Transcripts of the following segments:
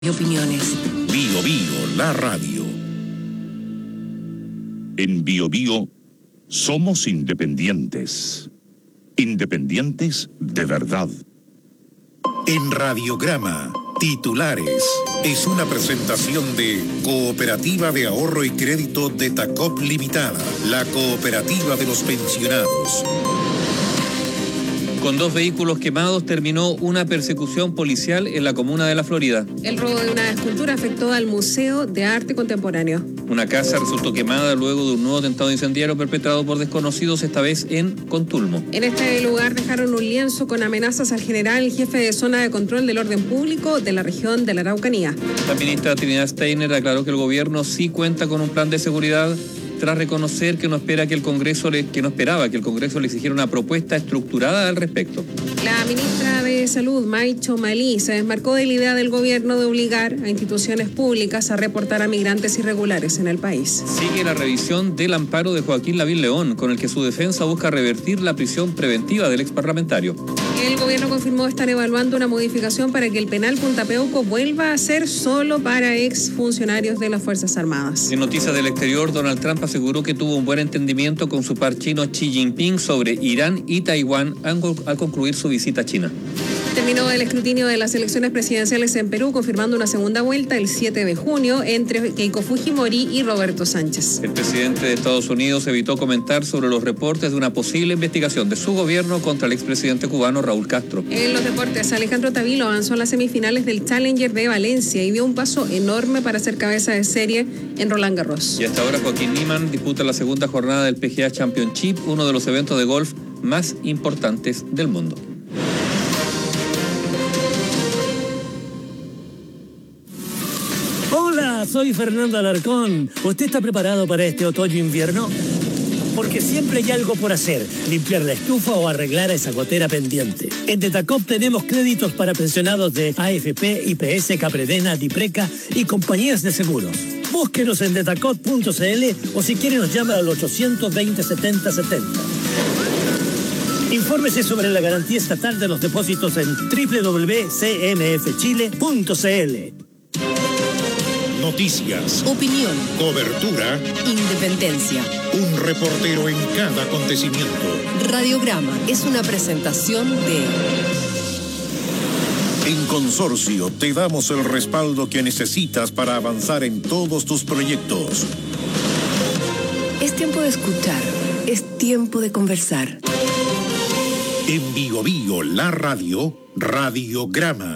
y opiniones. Bio Bio, la radio. En Bio Bio somos independientes. Independientes de verdad. En Radiograma, titulares. Es una presentación de Cooperativa de Ahorro y Crédito de Tacop Limitada, la cooperativa de los pensionados. Con 2 vehículos quemados terminó una persecución policial en la comuna de La Florida. El robo de una escultura afectó al Museo de Arte Contemporáneo. Una casa resultó quemada luego de un nuevo atentado incendiario perpetrado por desconocidos, esta vez en Contulmo. En este lugar dejaron un lienzo con amenazas al general jefe de zona de control del orden público de la región de la Araucanía. La ministra Trinidad Steiner aclaró que el gobierno sí cuenta con un plan de seguridad, tras reconocer que no esperaba que el Congreso le exigiera una propuesta estructurada al respecto. La ministra de Salud, Maicho Malí, se desmarcó de la idea del gobierno de obligar a instituciones públicas a reportar a migrantes irregulares en el país. Sigue la revisión del amparo de Joaquín Lavín León, con el que su defensa busca revertir la prisión preventiva del exparlamentario. El gobierno confirmó estar evaluando una modificación para que el penal Punta Peuco vuelva a ser solo para exfuncionarios de las Fuerzas Armadas. En noticias del exterior, Donald Trump aseguró que tuvo un buen entendimiento con su par chino Xi Jinping sobre Irán y Taiwán al concluir su visita a China. Terminó el escrutinio de las elecciones presidenciales en Perú, confirmando una segunda vuelta el 7 de junio entre Keiko Fujimori y Roberto Sánchez. El presidente de Estados Unidos evitó comentar sobre los reportes de una posible investigación de su gobierno contra el expresidente cubano Raúl Castro. En los deportes, Alejandro Tavilo avanzó a las semifinales del Challenger de Valencia y dio un paso enorme para ser cabeza de serie en Roland Garros. Y hasta ahora Joaquín Niemann disputa la segunda jornada del PGA Championship, uno de los eventos de golf más importantes del mundo. Hola, soy Fernando Alarcón. ¿Usted está preparado para este otoño-invierno? Porque siempre hay algo por hacer, limpiar la estufa o arreglar esa gotera pendiente. En Detacop tenemos créditos para pensionados de AFP, IPS, Capredena, Dipreca y compañías de seguros. Búsquenos en detacop.cl o si quiere nos llama al 820-7070. Infórmese sobre la garantía estatal de los depósitos en www.cmfchile.cl. Noticias, Opinión, cobertura, independencia. un reportero en cada acontecimiento. Radiograma es una presentación de... En Consorcio te damos el respaldo que necesitas para avanzar en todos tus proyectos. Es tiempo de escuchar, es tiempo de conversar. En Bio Bio, la radio, Radiograma.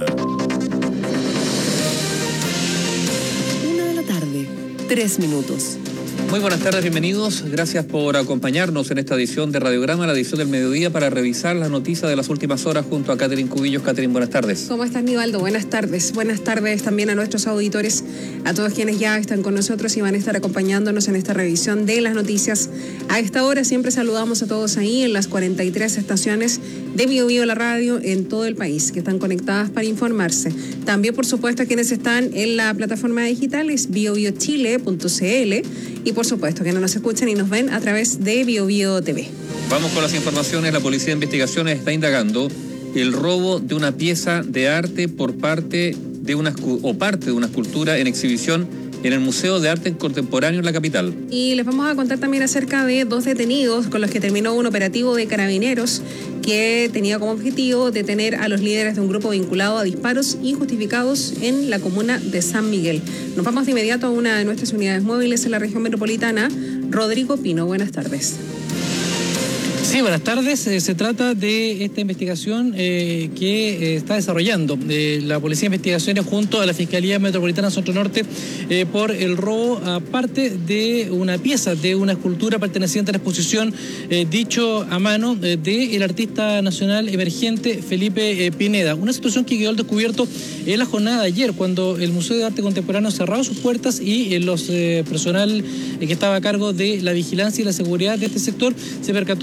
3 minutos. Muy buenas tardes, bienvenidos. Gracias por acompañarnos en esta edición de Radiograma, la edición del mediodía, para revisar las noticias de las últimas horas junto a Catherine Cubillos. Catherine, buenas tardes. ¿Cómo estás, Nivaldo? Buenas tardes. Buenas tardes también a nuestros auditores, a todos quienes ya están con nosotros y van a estar acompañándonos en esta revisión de las noticias. A esta hora siempre saludamos a todos ahí en las 43 estaciones de Bio Bio, la radio, en todo el país, que están conectadas para informarse. También, por supuesto, a quienes están en la plataforma digital, es biobiochile.cl, y por supuesto que no nos escuchan y nos ven a través de Bio Bio TV. Vamos con las informaciones. La Policía de Investigaciones está indagando el robo de una pieza de arte por parte de una escultura en exhibición en el Museo de Arte Contemporáneo en la capital. Y les vamos a contar también acerca de 2 detenidos con los que terminó un operativo de carabineros que tenía como objetivo detener a los líderes de un grupo vinculado a disparos injustificados en la comuna de San Miguel. Nos vamos de inmediato a una de nuestras unidades móviles en la región metropolitana. Rodrigo Pino, buenas tardes. Sí, buenas tardes. Se trata de esta investigación que está desarrollando la Policía de Investigaciones junto a la Fiscalía Metropolitana Centro Norte por el robo a parte de una pieza de una escultura perteneciente a la exposición dicho a mano del artista nacional emergente Felipe Pineda. Una situación que quedó al descubierto en la jornada de ayer, cuando el Museo de Arte Contemporáneo cerró sus puertas y los personal que estaba a cargo de la vigilancia y la seguridad de este sector se percató de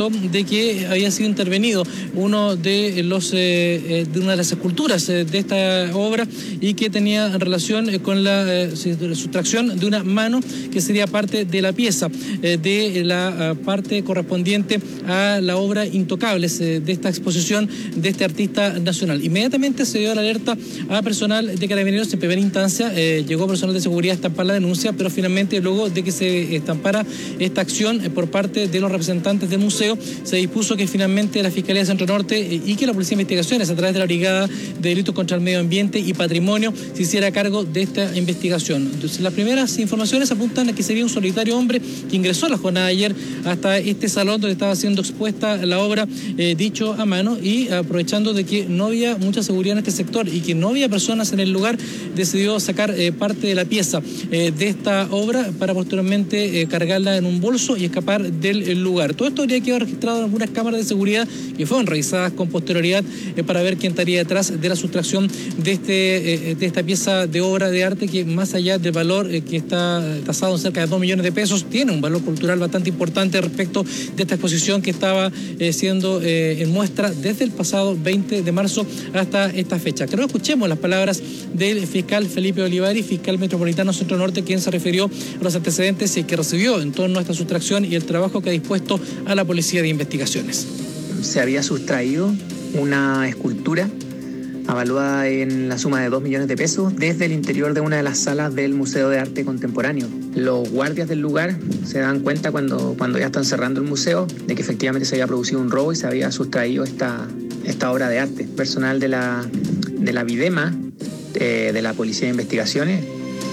de que había sido intervenido uno de una de las esculturas de esta obra y que tenía relación con la sustracción de una mano que sería parte de la pieza, de la parte correspondiente a la obra Intocables de esta exposición de este artista nacional. Inmediatamente se dio la alerta a personal de Carabineros en primera instancia, llegó personal de seguridad a estampar la denuncia, pero finalmente luego de que se estampara esta acción por parte de los representantes del museo, se dispuso que finalmente la Fiscalía de Centro Norte y que la Policía de Investigaciones, a través de la Brigada de Delitos contra el Medio Ambiente y Patrimonio, se hiciera cargo de esta investigación. Entonces, las primeras informaciones apuntan a que sería un solitario hombre que ingresó a la jornada de ayer hasta este salón donde estaba siendo expuesta la obra, dicho a mano, y aprovechando de que no había mucha seguridad en este sector y que no había personas en el lugar, decidió sacar parte de la pieza de esta obra para posteriormente cargarla en un bolso y escapar del lugar. Todo esto habría quedado registrado en algunas cámaras de seguridad que fueron revisadas con posterioridad para ver quién estaría detrás de la sustracción de esta pieza de obra de arte, que más allá del valor que está tasado en cerca de 2 millones de pesos, tiene un valor cultural bastante importante respecto de esta exposición que estaba siendo en muestra desde el pasado 20 de marzo hasta esta fecha. Creo que escuchemos las palabras del fiscal Felipe Olivari, fiscal metropolitano Centro Norte, quien se refirió a los antecedentes que recibió en torno a esta sustracción y el trabajo que ha dispuesto a la Policía de Investigaciones. Se había sustraído una escultura avaluada en la suma de 2 millones de pesos desde el interior de una de las salas del Museo de Arte Contemporáneo. Los guardias del lugar se dan cuenta cuando ya están cerrando el museo de que efectivamente se había producido un robo y se había sustraído esta obra de arte. Personal de la Videma, de la Policía de Investigaciones.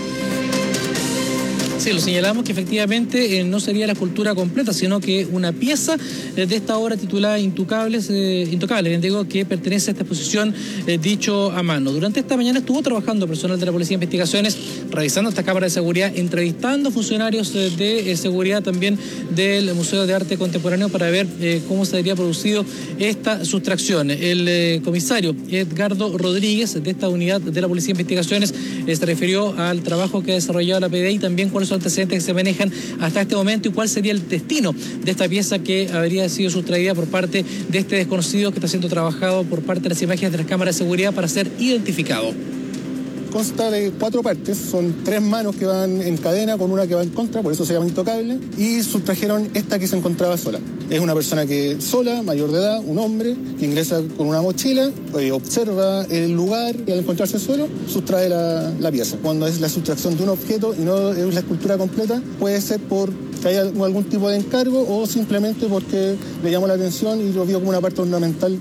Sí, lo señalamos que efectivamente no sería la escultura completa, sino que una pieza de esta obra titulada Intocables, digo, que pertenece a esta exposición dicho a mano. Durante esta mañana estuvo trabajando personal de la Policía de Investigaciones, revisando esta cámara de seguridad, entrevistando funcionarios de seguridad también del Museo de Arte Contemporáneo para ver cómo se habría producido esta sustracción. El comisario Edgardo Rodríguez, de esta unidad de la Policía de Investigaciones, se refirió al trabajo que ha desarrollado la PDI y también cuáles son los antecedentes que se manejan hasta este momento y cuál sería el destino de esta pieza que habría sido sustraída por parte de este desconocido que está siendo trabajado por parte de las imágenes de las cámaras de seguridad para ser identificado. Consta de 4 partes, son 3 manos que van en cadena con una que va en contra, por eso se llama Intocable, y sustrajeron esta que se encontraba sola. Es una persona que sola, mayor de edad, un hombre, que ingresa con una mochila, observa el lugar y al encontrarse solo, sustrae la pieza. Cuando es la sustracción de un objeto y no es la escultura completa, puede ser por que haya algún tipo de encargo o simplemente porque le llamó la atención y lo vio como una parte ornamental.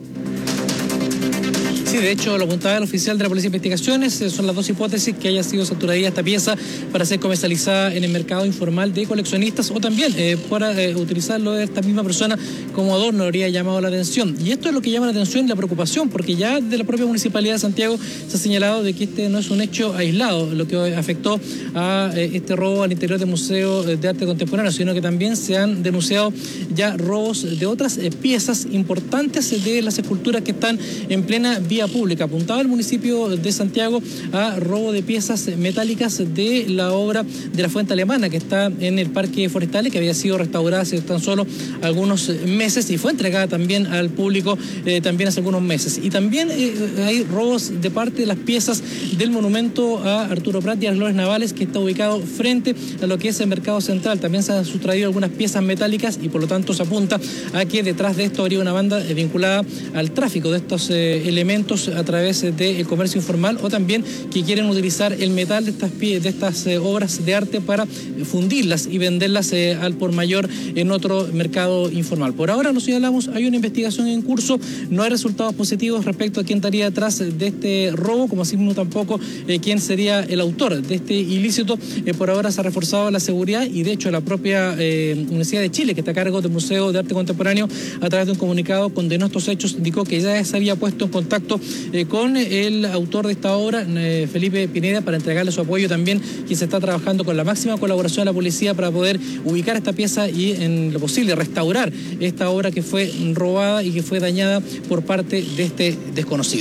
Sí, de hecho, lo apuntaba el oficial de la Policía de Investigaciones, son las 2 hipótesis: que haya sido sustraída esta pieza para ser comercializada en el mercado informal de coleccionistas o también para utilizarlo de esta misma persona como adorno, habría llamado la atención. Y esto es lo que llama la atención y la preocupación, porque ya de la propia Municipalidad de Santiago se ha señalado de que este no es un hecho aislado, lo que afectó a este robo al interior del Museo de Arte Contemporáneo, sino que también se han denunciado ya robos de otras piezas importantes de las esculturas que están en plena vía pública. Apuntaba el municipio de Santiago a robo de piezas metálicas de la obra de la Fuente Alemana que está en el Parque Forestal, que había sido restaurada hace tan solo algunos meses y fue entregada también al público también hace algunos meses. Y también hay robos de parte de las piezas del monumento a Arturo Prat y a las Glorias Navales, que está ubicado frente a lo que es el Mercado Central. También se han sustraído algunas piezas metálicas y por lo tanto se apunta a que detrás de esto habría una banda vinculada al tráfico de estos elementos a través del comercio informal, o también que quieren utilizar el metal de estas obras de arte para fundirlas y venderlas al por mayor en otro mercado informal. Por ahora, nos señalamos, hay una investigación en curso, no hay resultados positivos respecto a quién estaría detrás de este robo, como así mismo tampoco quién sería el autor de este ilícito. Por ahora se ha reforzado la seguridad y de hecho la propia Universidad de Chile, que está a cargo del Museo de Arte Contemporáneo, a través de un comunicado condenó estos hechos, indicó que ya se había puesto en contacto con el autor de esta obra, Felipe Pineda, para entregarle su apoyo también, que se está trabajando con la máxima colaboración de la policía para poder ubicar esta pieza y en lo posible restaurar esta obra que fue robada y que fue dañada por parte de este desconocido.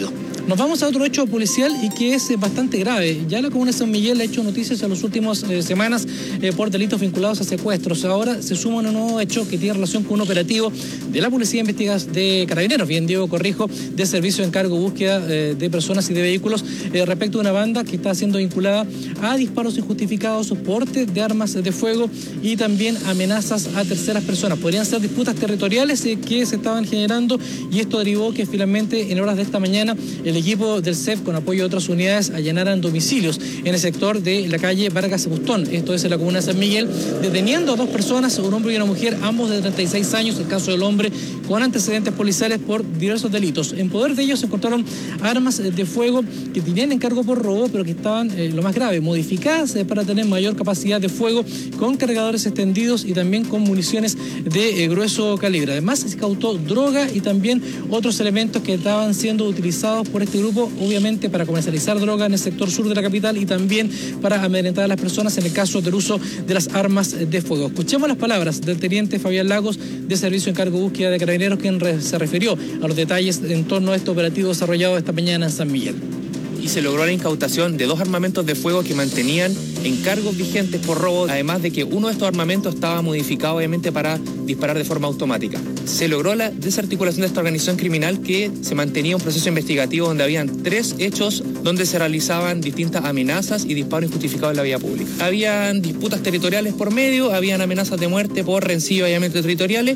Nos vamos a otro hecho policial y que es bastante grave. Ya la comuna de San Miguel ha hecho noticias en las últimas semanas por delitos vinculados a secuestros. Ahora se suma un nuevo hecho que tiene relación con un operativo de la Policía de Carabineros, bien Diego Corrijo, de servicio de encargo búsqueda de personas y de vehículos respecto a una banda que está siendo vinculada a disparos injustificados, porte de armas de fuego y también amenazas a terceras personas. Podrían ser disputas territoriales que se estaban generando, y esto derivó que finalmente en horas de esta mañana el equipo del CEF, con apoyo de otras unidades, allanaran domicilios en el sector de la calle Vargas Bustón, esto es en la comuna de San Miguel, deteniendo a 2 personas, un hombre y una mujer, ambos de 36 años, el caso del hombre con antecedentes policiales por diversos delitos. En poder de ellos se encontraron armas de fuego que tenían encargo por robo, pero que estaban, lo más grave, modificadas para tener mayor capacidad de fuego, con cargadores extendidos y también con municiones de grueso calibre. Además, se incautó droga y también otros elementos que estaban siendo utilizados por este grupo, obviamente para comercializar droga en el sector sur de la capital y también para amedrentar a las personas en el caso del uso de las armas de fuego. Escuchemos las palabras del teniente Fabián Lagos, de Servicio de Encargo Búsqueda de Carabineros, quien se refirió a los detalles en torno a este operativo desarrollado esta mañana en San Miguel. Y se logró la incautación de 2 armamentos de fuego que mantenían encargos vigentes por robo, además de que uno de estos armamentos estaba modificado obviamente para disparar de forma automática. Se logró la desarticulación de esta organización criminal, que se mantenía un proceso investigativo donde habían 3 hechos donde se realizaban distintas amenazas y disparos injustificados en la vía pública. Habían disputas territoriales por medio, habían amenazas de muerte por rencillo y allanaamientos territoriales.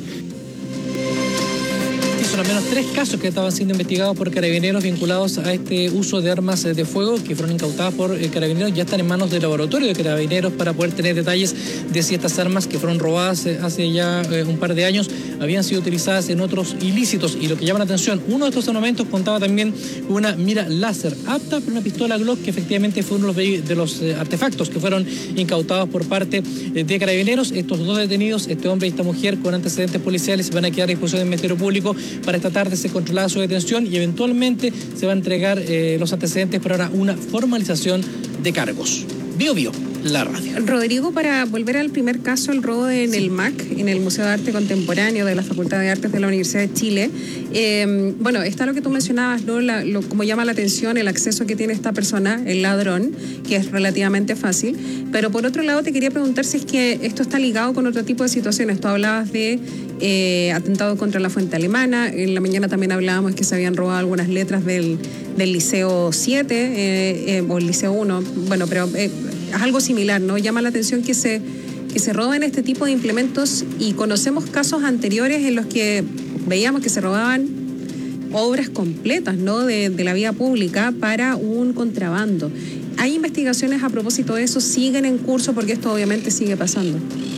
Son al menos 3 casos que estaban siendo investigados por Carabineros vinculados a este uso de armas de fuego, que fueron incautadas por Carabineros. Ya están en manos del laboratorio de Carabineros para poder tener detalles de si estas armas, que fueron robadas hace ya un par de años, habían sido utilizadas en otros ilícitos. Y lo que llama la atención, uno de estos armamentos contaba también con una mira láser apta para una pistola Glock, que efectivamente fue uno de los artefactos que fueron incautados por parte de Carabineros. Estos 2 detenidos, este hombre y esta mujer con antecedentes policiales, van a quedar a disposición del Ministerio Público para esta tarde se controlada su detención, y eventualmente se va a entregar los antecedentes para una formalización de cargos. Bio, la radio. Rodrigo, para volver al primer caso, el robo en el MAC, en el Museo de Arte Contemporáneo de la Facultad de Artes de la Universidad de Chile. Bueno, está lo que tú mencionabas, ¿no? Como llama la atención el acceso que tiene esta persona, el ladrón, que es relativamente fácil. Pero por otro lado, te quería preguntar si es que esto está ligado con otro tipo de situaciones. Tú hablabas de atentado contra la Fuente Alemana. En la mañana también hablábamos que se habían robado algunas letras del Liceo 7 o el Liceo 1. Bueno, pero es algo similar, ¿no? Llama la atención que se roben este tipo de implementos, y conocemos casos anteriores en los que veíamos que se robaban obras completas, ¿no? de la vía pública para un contrabando. ¿Hay investigaciones a propósito de eso? ¿Siguen en curso? Porque esto obviamente sigue pasando.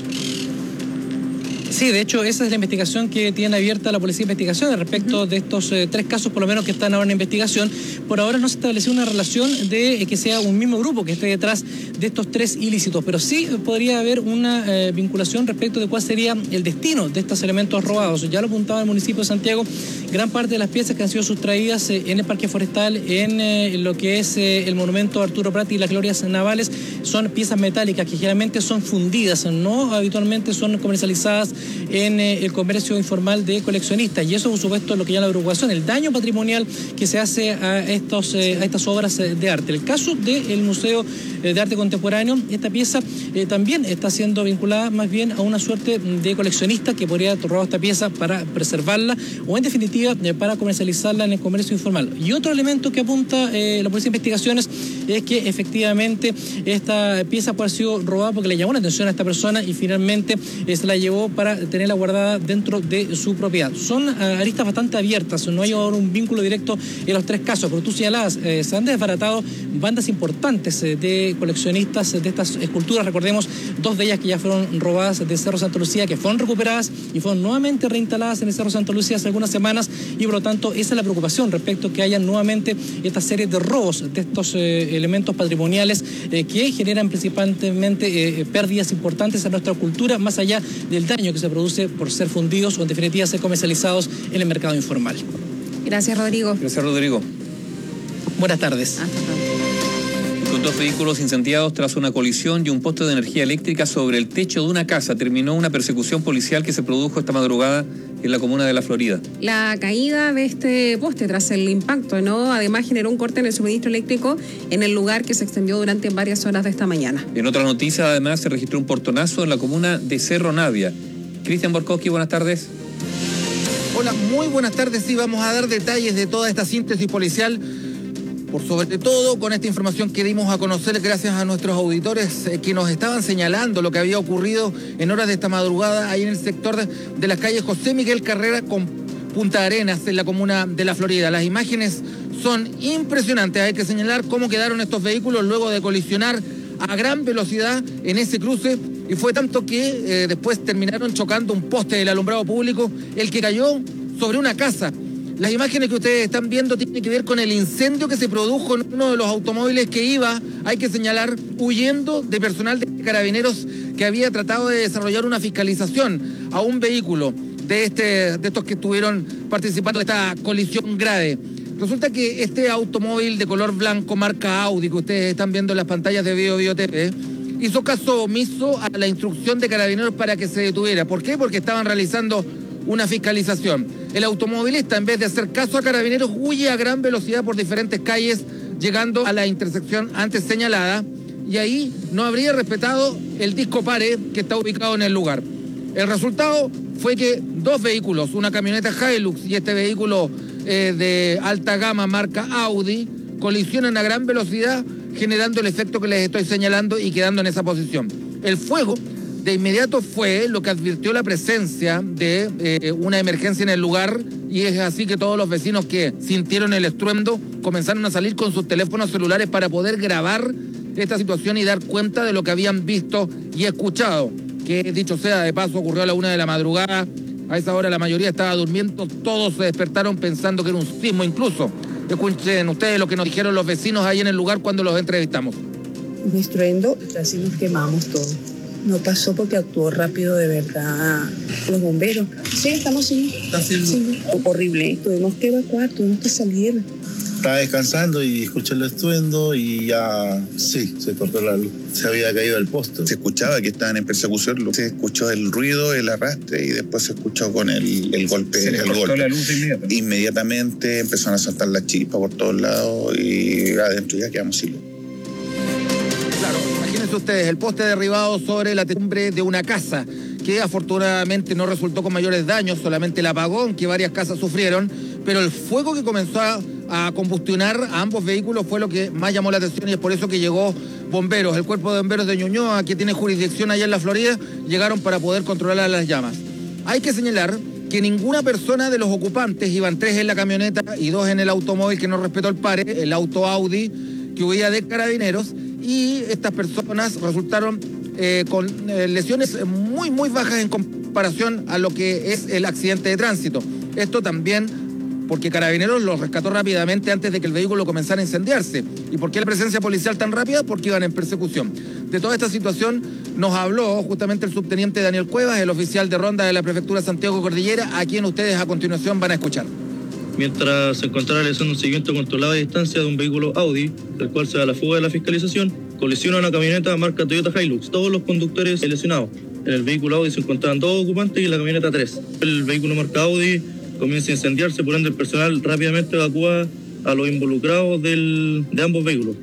Sí, de hecho, esa es la investigación que tiene abierta la Policía de Investigaciones respecto de estos 3 casos, por lo menos, que están ahora en investigación. Por ahora no se estableció una relación de que sea un mismo grupo que esté detrás de estos 3 ilícitos, pero sí podría haber una vinculación respecto de cuál sería el destino de estos elementos robados. Ya lo apuntaba el municipio de Santiago, gran parte de las piezas que han sido sustraídas en el Parque Forestal, en lo que es el monumento Arturo Prat y las Glorias Navales, son piezas metálicas que generalmente son fundidas, no habitualmente son comercializadas en el comercio informal de coleccionistas, y eso, por supuesto, es lo que llama la preocupación, el daño patrimonial que se hace a estas obras de arte. El caso del Museo de Arte Contemporáneo, esta pieza también está siendo vinculada más bien a una suerte de coleccionista que podría haber robado esta pieza para preservarla o, en definitiva, para comercializarla en el comercio informal. Y otro elemento que apunta la Policía de Investigaciones es que efectivamente esta pieza puede haber sido robada porque le llamó la atención a esta persona y finalmente se la llevó para tenerla guardada dentro de su propiedad. Son aristas bastante abiertas, no hay ahora un vínculo directo en los 3 casos, pero tú señalabas, se han desbaratado bandas importantes de coleccionistas de estas esculturas. Recordemos 2 de ellas que ya fueron robadas de Cerro Santa Lucía, que fueron recuperadas y fueron nuevamente reinstaladas en el Cerro Santa Lucía hace algunas semanas, y por lo tanto esa es la preocupación respecto a que haya nuevamente esta serie de robos de estos elementos patrimoniales que generan principalmente pérdidas importantes a nuestra cultura, más allá del daño que se produce por ser fundidos o, en definitiva, ser comercializados en el mercado informal. Gracias, Rodrigo. Gracias, Rodrigo. Buenas tardes. Hasta pronto. Son 2 vehículos incendiados tras una colisión y un poste de energía eléctrica sobre el techo de una casa. Terminó una persecución policial que se produjo esta madrugada en la comuna de La Florida. La caída de este poste tras el impacto, ¿no? Además generó un corte en el suministro eléctrico en el lugar, que se extendió durante varias horas de esta mañana. En otras noticias, además, se registró un portonazo en la comuna de Cerro Navia. Cristian Borkowski, buenas tardes. Hola, muy buenas tardes. Sí, vamos a dar detalles de toda esta síntesis policial, por sobre todo con esta información que dimos a conocer gracias a nuestros auditores que nos estaban señalando lo que había ocurrido en horas de esta madrugada ahí en el sector de las calles José Miguel Carrera con Punta Arenas, en la comuna de La Florida. Las imágenes son impresionantes. Hay que señalar cómo quedaron estos vehículos luego de colisionar a gran velocidad en ese cruce, y fue tanto que después terminaron chocando un poste del alumbrado público, el que cayó sobre una casa. Las imágenes que ustedes están viendo tienen que ver con el incendio que se produjo en uno de los automóviles que iba, hay que señalar, huyendo de personal de Carabineros que había tratado de desarrollar una fiscalización a un vehículo de estos que estuvieron participando de esta colisión grave. Resulta que este automóvil de color blanco marca Audi que ustedes están viendo en las pantallas de Bio TV hizo caso omiso a la instrucción de Carabineros para que se detuviera. ¿Por qué? Porque estaban realizando una fiscalización. El automovilista, en vez de hacer caso a Carabineros, huye a gran velocidad por diferentes calles, llegando a la intersección antes señalada, y ahí no habría respetado el disco pare que está ubicado en el lugar. El resultado fue que 2 vehículos, una camioneta Hilux y este vehículo de alta gama marca Audi, colisionan a gran velocidad, generando el efecto que les estoy señalando y quedando en esa posición. El fuego de inmediato fue lo que advirtió la presencia de una emergencia en el lugar, y es así que todos los vecinos que sintieron el estruendo comenzaron a salir con sus teléfonos celulares para poder grabar esta situación y dar cuenta de lo que habían visto y escuchado, que dicho sea de paso ocurrió a la 1 de la madrugada. A esa hora la mayoría estaba durmiendo, todos se despertaron pensando que era un sismo incluso. Escuchen ustedes lo que nos dijeron los vecinos ahí en el lugar cuando los entrevistamos. Un estruendo, casi nos quemamos todos. No pasó porque actuó rápido de verdad los bomberos. Sí, estamos sí. ¿Está haciendo? Sí, horrible. Tuvimos que evacuar, tuvimos que salir. Estaba descansando y escuché el estruendo y ya, sí, se cortó la luz. Se había caído el poste. Se escuchaba que estaban en persecución, se escuchó el ruido, el arrastre y después se escuchó con el golpe. Se le cortó la luz inmediatamente empezaron a saltar las chispas por todos lados y adentro ya quedamos sin luz. Claro, imagínense ustedes, el poste derribado sobre la techumbre de una casa, que afortunadamente no resultó con mayores daños, solamente el apagón que varias casas sufrieron, pero el fuego que comenzó a combustionar a ambos vehículos fue lo que más llamó la atención, y es por eso que llegó bomberos. El cuerpo de bomberos de Ñuñoa, que tiene jurisdicción allá en La Florida, llegaron para poder controlar las llamas. Hay que señalar que ninguna persona de los ocupantes, iban 3 en la camioneta y 2 en el automóvil que no respetó el pare, el auto Audi que huía de Carabineros, y estas personas resultaron con lesiones muy, muy bajas en comparación a lo que es el accidente de tránsito. Esto también porque Carabineros los rescató rápidamente antes de que el vehículo comenzara a incendiarse. ¿Y por qué la presencia policial tan rápida? Porque iban en persecución. De toda esta situación nos habló justamente el subteniente Daniel Cuevas, el oficial de ronda de la Prefectura Santiago Cordillera, a quien ustedes a continuación van a escuchar. Mientras se encontraba realizando un seguimiento controlado a distancia de un vehículo Audi, del cual se da la fuga de la fiscalización, colisiona una camioneta marca Toyota Hilux. Todos los conductores lesionados. En el vehículo Audi se encontraban 2 ocupantes y en la camioneta 3. El vehículo marca Audi comienza a incendiarse, por ende el personal rápidamente evacúa a los involucrados de ambos vehículos.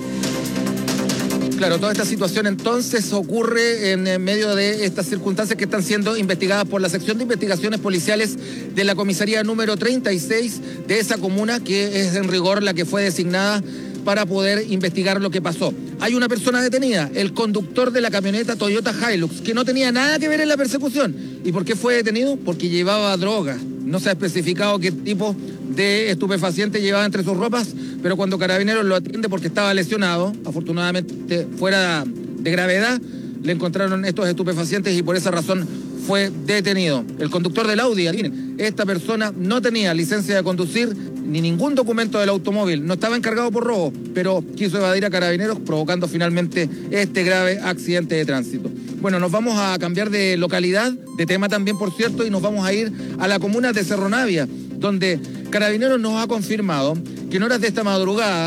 Claro, toda esta situación entonces ocurre en medio de estas circunstancias que están siendo investigadas por la sección de investigaciones policiales de la comisaría número 36 de esa comuna, que es en rigor la que fue designada para poder investigar lo que pasó. Hay una persona detenida, el conductor de la camioneta Toyota Hilux, que no tenía nada que ver en la persecución. ¿Y por qué fue detenido? Porque llevaba droga. No se ha especificado qué tipo de estupefaciente llevaba entre sus ropas, pero cuando Carabineros lo atiende porque estaba lesionado, afortunadamente fuera de gravedad, le encontraron estos estupefacientes y por esa razón fue detenido. El conductor del Audi, esta persona no tenía licencia de conducir ni ningún documento del automóvil, no estaba encargado por robo, pero quiso evadir a Carabineros, provocando finalmente este grave accidente de tránsito. Bueno, nos vamos a cambiar de localidad, de tema también, por cierto, y nos vamos a ir a la comuna de Cerro Navia, donde Carabineros nos ha confirmado que en horas de esta madrugada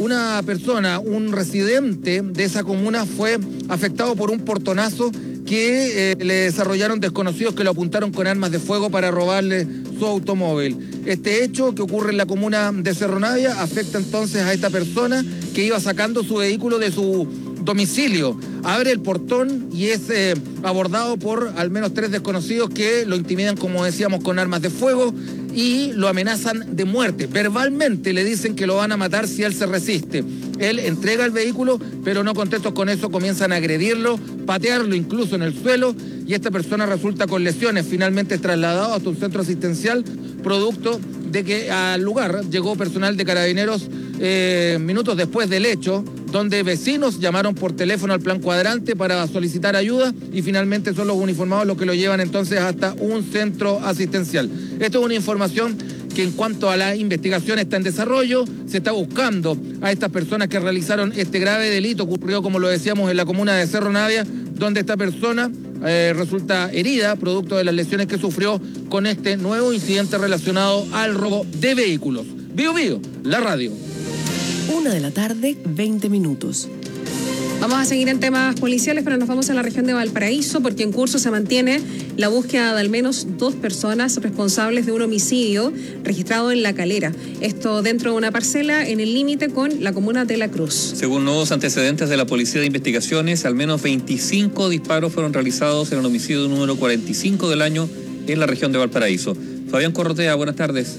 una persona, un residente de esa comuna fue afectado por un portonazo que le desarrollaron desconocidos que lo apuntaron con armas de fuego para robarle su automóvil. Este hecho que ocurre en la comuna de Cerro Navia afecta entonces a esta persona que iba sacando su vehículo de su domicilio. Abre el portón y es abordado por al menos 3 desconocidos que lo intimidan, como decíamos, con armas de fuego y lo amenazan de muerte. Verbalmente le dicen que lo van a matar si él se resiste. Él entrega el vehículo, pero no contentos con eso comienzan a agredirlo, patearlo incluso en el suelo, y esta persona resulta con lesiones. Finalmente es trasladado hasta un centro asistencial, producto de que al lugar llegó personal de Carabineros minutos después del hecho, donde vecinos llamaron por teléfono al Plan Cuadrante para solicitar ayuda y finalmente son los uniformados los que lo llevan entonces hasta un centro asistencial. Esto es una información que en cuanto a la investigación está en desarrollo. Se está buscando a estas personas que realizaron este grave delito. Ocurrió, como lo decíamos, en la comuna de Cerro Navia, donde esta persona resulta herida producto de las lesiones que sufrió con este nuevo incidente relacionado al robo de vehículos. Bio Bio, la radio. 1:20 p.m. Vamos a seguir en temas policiales, pero nos vamos a la región de Valparaíso porque en curso se mantiene la búsqueda de al menos 2 personas responsables de un homicidio registrado en La Calera. Esto dentro de una parcela en el límite con la comuna de La Cruz. Según nuevos antecedentes de la Policía de Investigaciones, al menos 25 disparos fueron realizados en el homicidio número 45 del año en la región de Valparaíso. Fabián Corrotea, buenas tardes.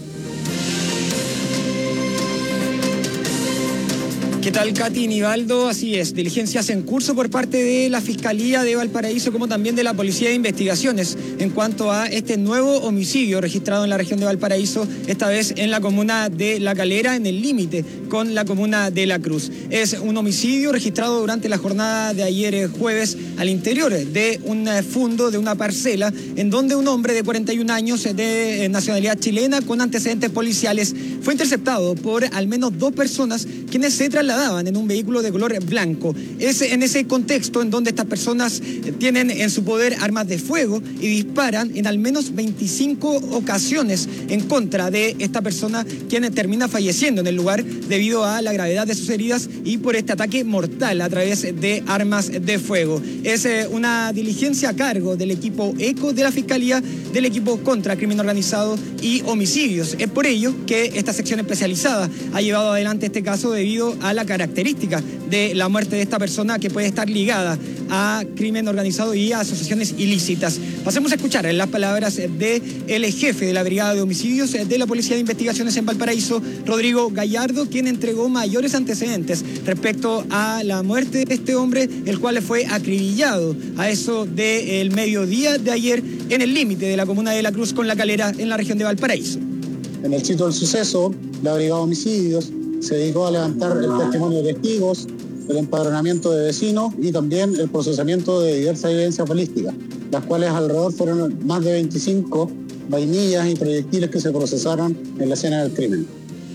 ¿Qué tal, Katy Nivaldo? Así es, diligencias en curso por parte de la Fiscalía de Valparaíso como también de la Policía de Investigaciones en cuanto a este nuevo homicidio registrado en la región de Valparaíso, esta vez en la comuna de La Calera, en el límite con la comuna de La Cruz. Es un homicidio registrado durante la jornada de ayer jueves al interior de un fundo, de una parcela, en donde un hombre de 41 años de nacionalidad chilena con antecedentes policiales fue interceptado por al menos 2 personas quienes se trasladaban en un vehículo de color blanco. Es en ese contexto en donde estas personas tienen en su poder armas de fuego y disparan en al menos 25 ocasiones en contra de esta persona, quien termina falleciendo en el lugar debido a la gravedad de sus heridas y por este ataque mortal a través de armas de fuego. Es una diligencia a cargo del equipo ECO de la Fiscalía, del equipo contra crimen organizado y homicidios. Es por ello que esta sección especializada ha llevado adelante este caso debido a la característica de la muerte de esta persona que puede estar ligada a crimen organizado y a asociaciones ilícitas. Pasemos a escuchar las palabras del jefe de la Brigada de Homicidios de la Policía de Investigaciones en Valparaíso, Rodrigo Gallardo, quien entregó mayores antecedentes respecto a la muerte de este hombre, el cual fue acribillado a eso del mediodía de ayer en el límite de la comuna de La Cruz con La Calera en la región de Valparaíso. En el sitio del suceso, la Brigada de Homicidios se dedicó a levantar el testimonio de testigos, el empadronamiento de vecinos y también el procesamiento de diversas evidencias balísticas, las cuales alrededor fueron más de 25 vainillas y proyectiles que se procesaron en la escena del crimen.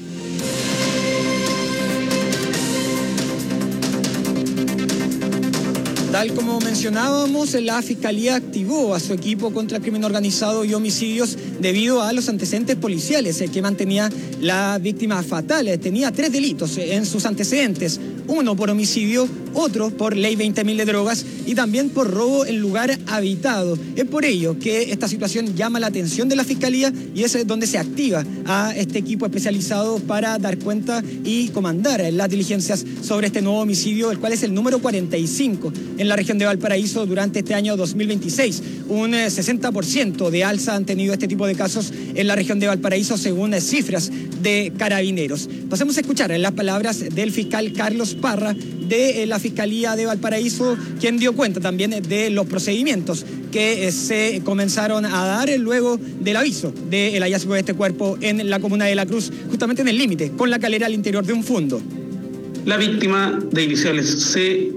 Tal como mencionábamos, la Fiscalía activó a su equipo contra el crimen organizado y homicidios debido a los antecedentes policiales que mantenía la víctima fatal. Tenía 3 delitos en sus antecedentes, uno por homicidio, otro por ley 20.000 de drogas y también por robo en lugar habitado. Es por ello que esta situación llama la atención de la Fiscalía y es donde se activa a este equipo especializado para dar cuenta y comandar las diligencias sobre este nuevo homicidio, el cual es el número 45 en la región de Valparaíso durante este año 2026. Un 60% de alza han tenido este tipo de casos en la región de Valparaíso según cifras de Carabineros. Pasemos a escuchar las palabras del fiscal Carlos Parra de la Fiscalía de Valparaíso, quien dio cuenta también de los procedimientos que se comenzaron a dar luego del aviso del hallazgo de este cuerpo en la comuna de La Cruz, justamente en el límite con La Calera al interior de un fundo. La víctima de iniciales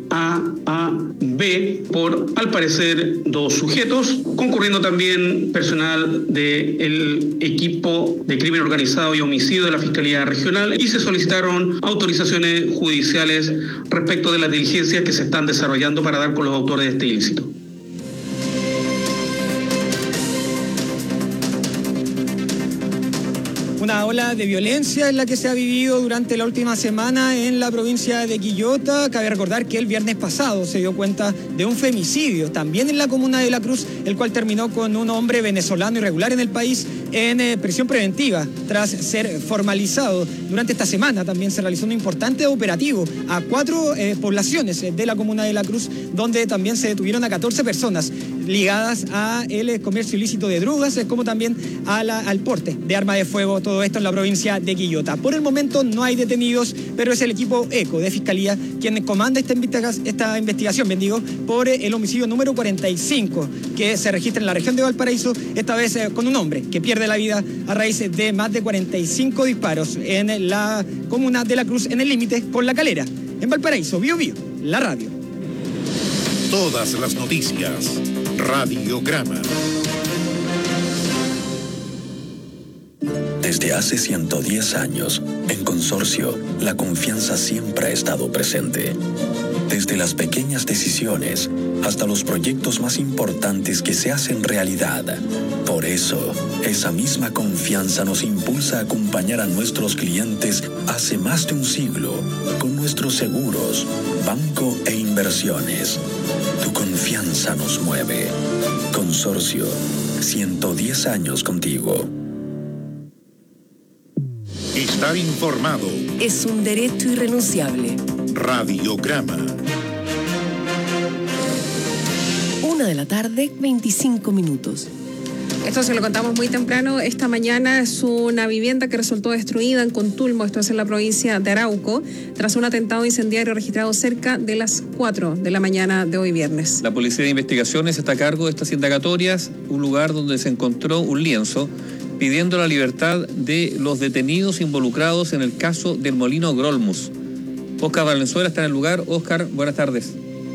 CAAB por, al parecer, 2 sujetos, concurriendo también personal del equipo de crimen organizado y homicidio de la Fiscalía Regional y se solicitaron autorizaciones judiciales respecto de las diligencias que se están desarrollando para dar con los autores de este ilícito. Una ola de violencia es la que se ha vivido durante la última semana en la provincia de Quillota. Cabe recordar que el viernes pasado se dio cuenta de un femicidio, también en la comuna de La Cruz, el cual terminó con un hombre venezolano irregular en el país en prisión preventiva, tras ser formalizado. Durante esta semana también se realizó un importante operativo a 4 poblaciones de la comuna de La Cruz, donde también se detuvieron a 14 personas ligadas a el comercio ilícito de drogas, como también al porte de arma de fuego, todo esto en la provincia de Quillota. Por el momento no hay detenidos, pero es el equipo ECO de Fiscalía quien comanda esta investigación, por el homicidio número 45 que se registra en la región de Valparaíso, esta vez con un hombre que pierde la vida a raíz de más de 45 disparos en la comuna de La Cruz, en el límite con La Calera. En Valparaíso, Bio Bio, la radio. Todas las noticias, Radiograma. Desde hace 110 años, en Consorcio, la confianza siempre ha estado presente. Desde las pequeñas decisiones hasta los proyectos más importantes que se hacen realidad. Por eso, esa misma confianza nos impulsa a acompañar a nuestros clientes hace más de un siglo con nuestros seguros, banco e inversiones. Tu confianza nos mueve. Consorcio, 110 años contigo. Estar informado es un derecho irrenunciable. Radiograma. 1:25 p.m. Esto se lo contamos muy temprano. Esta mañana es una vivienda que resultó destruida en Contulmo, esto es en la provincia de Arauco, tras un atentado incendiario registrado cerca de las 4 de la mañana de hoy viernes. La Policía de Investigaciones está a cargo de estas indagatorias, un lugar donde se encontró un lienzo pidiendo la libertad de los detenidos involucrados en el caso del Molino Grolmus. Óscar Valenzuela está en el lugar. Óscar, buenas tardes.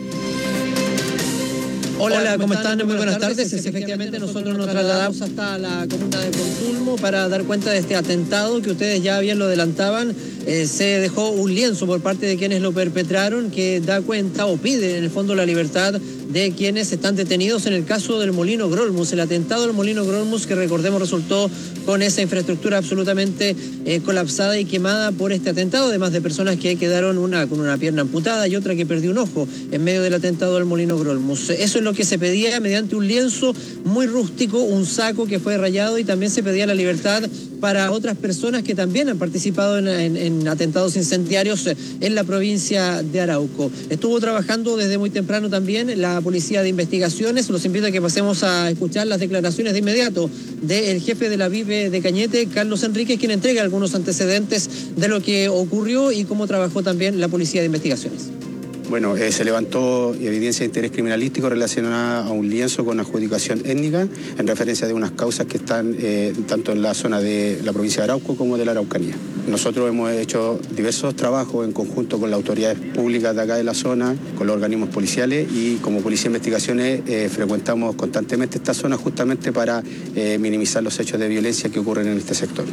Hola, ¿cómo están? Muy buenas tardes. Efectivamente, nosotros nos trasladamos hasta la comuna de Contulmo para dar cuenta de este atentado que ustedes ya bien lo adelantaban. Se dejó un lienzo por parte de quienes lo perpetraron que da cuenta o pide en el fondo la libertad de quienes están detenidos en el caso del Molino Grolmus, el atentado del Molino Grolmus que recordemos resultó con esa infraestructura absolutamente colapsada y quemada por este atentado, además de personas que quedaron una con una pierna amputada y otra que perdió un ojo en medio del atentado del Molino Grolmus. Eso es lo que se pedía mediante un lienzo muy rústico, un saco que fue rayado, y también se pedía la libertad para otras personas que también han participado en atentados incendiarios en la provincia de Arauco. Estuvo trabajando desde muy temprano también la Policía de Investigaciones. Los invito a que pasemos a escuchar las declaraciones de inmediato del jefe de la VIP de Cañete, Carlos Enríquez, quien entrega algunos antecedentes de lo que ocurrió y cómo trabajó también la Policía de Investigaciones. Bueno, se levantó evidencia de interés criminalístico relacionada a un lienzo con adjudicación étnica en referencia de unas causas que están tanto en la zona de la provincia de Arauco como de la Araucanía. Nosotros hemos hecho diversos trabajos en conjunto con las autoridades públicas de acá de la zona, con los organismos policiales, y como Policía de Investigaciones frecuentamos constantemente esta zona justamente para minimizar los hechos de violencia que ocurren en este sector.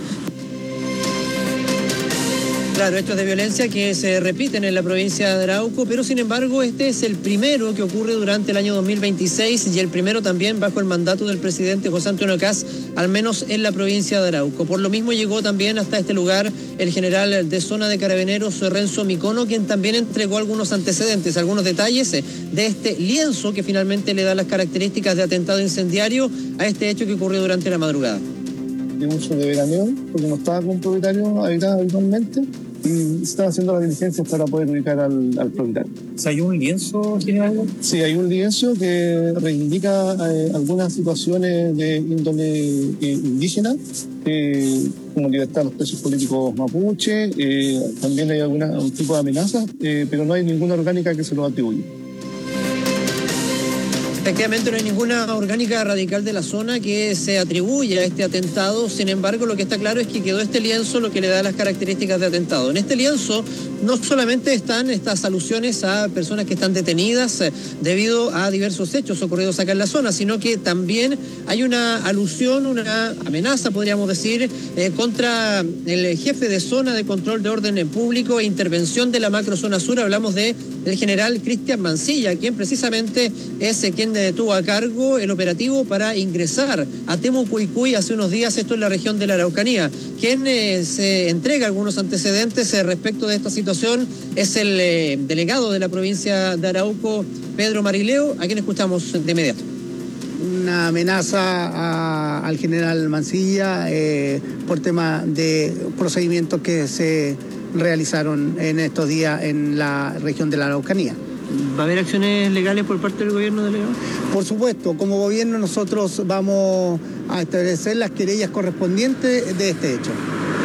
Claro, hechos de violencia que se repiten en la provincia de Arauco, pero sin embargo este es el primero que ocurre durante el año 2026 y el primero también bajo el mandato del presidente José Antonio Kast, al menos en la provincia de Arauco. Por lo mismo llegó también hasta este lugar el general de zona de Carabineros, Renzo Micono, quien también entregó algunos antecedentes, algunos detalles de este lienzo que finalmente le da las características de atentado incendiario a este hecho que ocurrió durante la madrugada. De uso de veraneo, porque no estaba con propietario habitado habitualmente, y se están haciendo las diligencias para poder ubicar al propietario. ¿Hay un lienzo general? Sí, hay un lienzo que reivindica algunas situaciones de índole indígena, como libertad de los presos políticos mapuche, también hay un tipo de amenazas, pero no hay ninguna orgánica que se lo atribuya. Efectivamente, no hay ninguna orgánica radical de la zona que se atribuya a este atentado. Sin embargo, lo que está claro es que quedó este lienzo, lo que le da las características de atentado. En este lienzo no solamente están estas alusiones a personas que están detenidas debido a diversos hechos ocurridos acá en la zona, sino que también hay una alusión, una amenaza, podríamos decir, contra el jefe de zona de control de orden público e intervención de la macrozona sur. Hablamos de del general Cristian Mancilla, quien precisamente es quien tuvo a cargo el operativo para ingresar a Temucuicui hace unos días, esto en la región de la Araucanía. Quien se entrega algunos antecedentes respecto de esta situación es el delegado de la provincia de Arauco, Pedro Marileo, a quien escuchamos de inmediato. Una amenaza al general Mancilla por tema de procedimientos que se realizaron en estos días en la región de la Araucanía. ¿Va a haber acciones legales por parte del gobierno, delegado? Por supuesto, como gobierno nosotros vamos a establecer las querellas correspondientes de este hecho.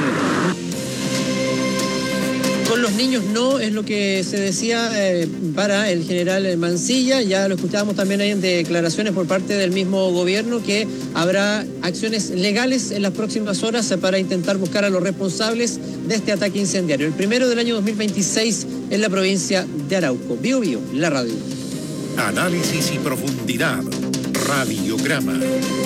Con los niños no, es lo que se decía para el general Mancilla. Ya lo escuchábamos también ahí en declaraciones por parte del mismo gobierno, que habrá acciones legales en las próximas horas para intentar buscar a los responsables de este ataque incendiario. El primero del año 2026 en la provincia de Arauco. Bio Bio, la radio. Análisis y profundidad. Radiograma.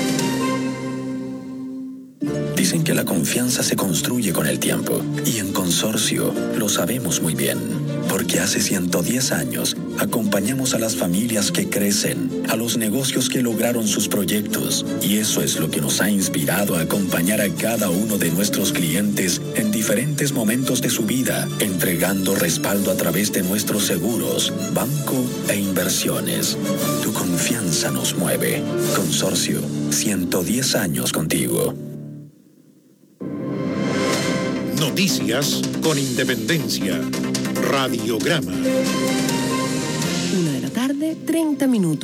Dicen que la confianza se construye con el tiempo, y en Consorcio lo sabemos muy bien, porque hace 110 años acompañamos a las familias que crecen, a los negocios que lograron sus proyectos, y eso es lo que nos ha inspirado a acompañar a cada uno de nuestros clientes en diferentes momentos de su vida, entregando respaldo a través de nuestros seguros, banco e inversiones. Tu confianza nos mueve. Consorcio, 110 años contigo. Noticias con independencia. Radiograma. 1:30 p.m.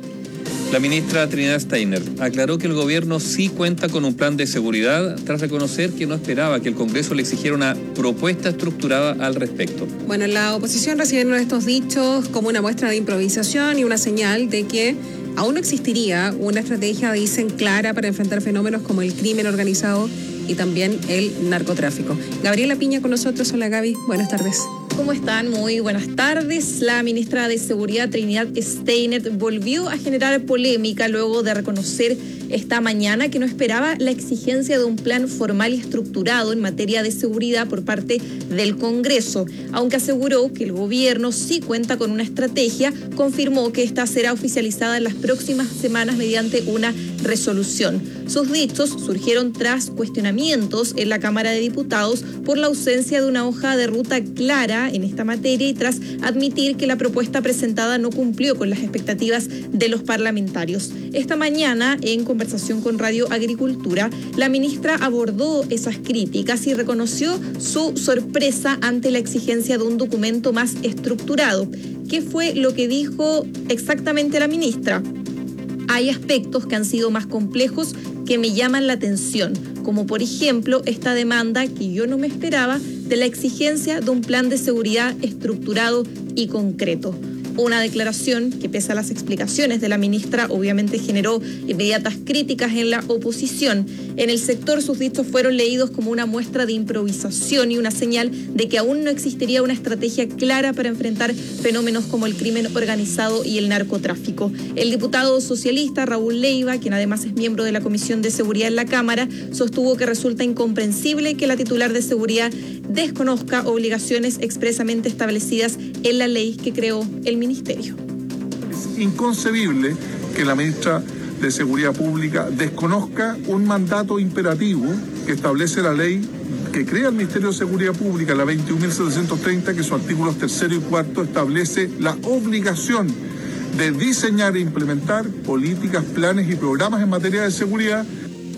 La ministra Trinidad Steiner aclaró que el gobierno sí cuenta con un plan de seguridad, tras reconocer que no esperaba que el Congreso le exigiera una propuesta estructurada al respecto. Bueno, la oposición recibieron estos dichos como una muestra de improvisación y una señal de que aún no existiría una estrategia, dicen, clara para enfrentar fenómenos como el crimen organizado y también el narcotráfico. Gabriela Piña con nosotros. Hola, Gaby, buenas tardes. ¿Cómo están? Muy buenas tardes. La ministra de Seguridad, Trinidad Steiner, volvió a generar polémica luego de reconocer esta mañana que no esperaba la exigencia de un plan formal y estructurado en materia de seguridad por parte del Congreso. Aunque aseguró que el gobierno sí cuenta con una estrategia, confirmó que esta será oficializada en las próximas semanas mediante una resolución. Sus dichos surgieron tras cuestionamientos en la Cámara de Diputados por la ausencia de una hoja de ruta clara en esta materia y tras admitir que la propuesta presentada no cumplió con las expectativas de los parlamentarios. Esta mañana, en conversación con Radio Agricultura, la ministra abordó esas críticas y reconoció su sorpresa ante la exigencia de un documento más estructurado. ¿Qué fue lo que dijo exactamente la ministra? Hay aspectos que han sido más complejos que me llaman la atención, como por ejemplo esta demanda que yo no me esperaba de la exigencia de un plan de seguridad estructurado y concreto. Una declaración que, pese a las explicaciones de la ministra, obviamente generó inmediatas críticas en la oposición. En el sector, sus dichos fueron leídos como una muestra de improvisación y una señal de que aún no existiría una estrategia clara para enfrentar fenómenos como el crimen organizado y el narcotráfico. El diputado socialista Raúl Leiva, quien además es miembro de la Comisión de Seguridad en la Cámara, sostuvo que resulta incomprensible que la titular de Seguridad desconozca obligaciones expresamente establecidas en la ley que creó el ministerio. Es inconcebible que la ministra de Seguridad Pública desconozca un mandato imperativo que establece la ley que crea el Ministerio de Seguridad Pública, la 21.730, que sus artículos 3 y 4 establece la obligación de diseñar e implementar políticas, planes y programas en materia de seguridad.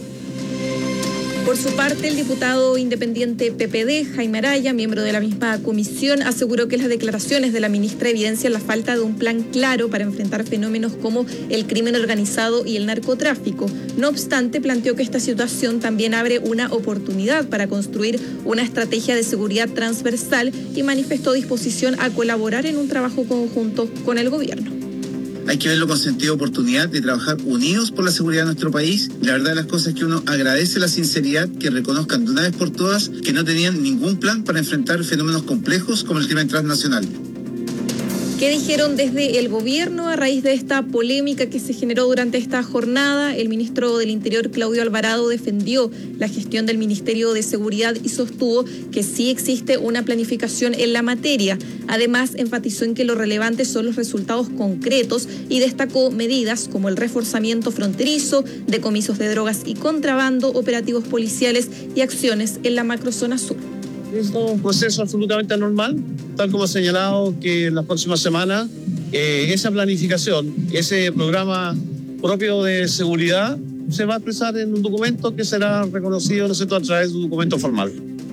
Por su parte, el diputado independiente PPD, Jaime Araya, miembro de la misma comisión, aseguró que las declaraciones de la ministra evidencian la falta de un plan claro para enfrentar fenómenos como el crimen organizado y el narcotráfico. No obstante, planteó que esta situación también abre una oportunidad para construir una estrategia de seguridad transversal y manifestó disposición a colaborar en un trabajo conjunto con el gobierno. Hay que verlo con sentido de oportunidad, de trabajar unidos por la seguridad de nuestro país. La verdad de las cosas es que uno agradece la sinceridad, que reconozcan de una vez por todas que no tenían ningún plan para enfrentar fenómenos complejos como el crimen transnacional. ¿Qué dijeron desde el gobierno a raíz de esta polémica que se generó durante esta jornada? El ministro del Interior, Claudio Alvarado, defendió la gestión del Ministerio de Seguridad y sostuvo que sí existe una planificación en la materia. Además, enfatizó en que lo relevante son los resultados concretos y destacó medidas como el reforzamiento fronterizo, decomisos de drogas y contrabando, operativos policiales y acciones en la macrozona sur. Es un proceso absolutamente normal, tal como ha señalado que en las próximas semanas esa planificación, ese programa propio de seguridad se va a expresar en un documento que será reconocido, ¿no es cierto?, a través de un documento formal.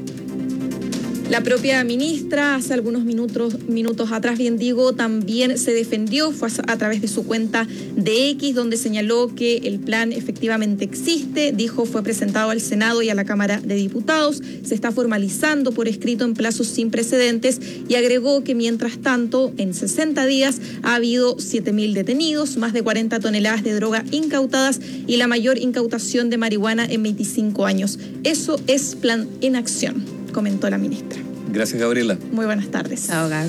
La propia ministra, hace algunos minutos atrás, bien digo, también se defendió, fue a través de su cuenta de X, donde señaló que el plan efectivamente existe, dijo fue presentado al Senado y a la Cámara de Diputados, se está formalizando por escrito en plazos sin precedentes y agregó que mientras tanto, en 60 días ha habido 7.000 detenidos, más de 40 toneladas de droga incautadas y la mayor incautación de marihuana en 25 años. Eso es plan en acción, comentó la ministra. Gracias, Gabriela. Muy buenas tardes. Chao, Gaby.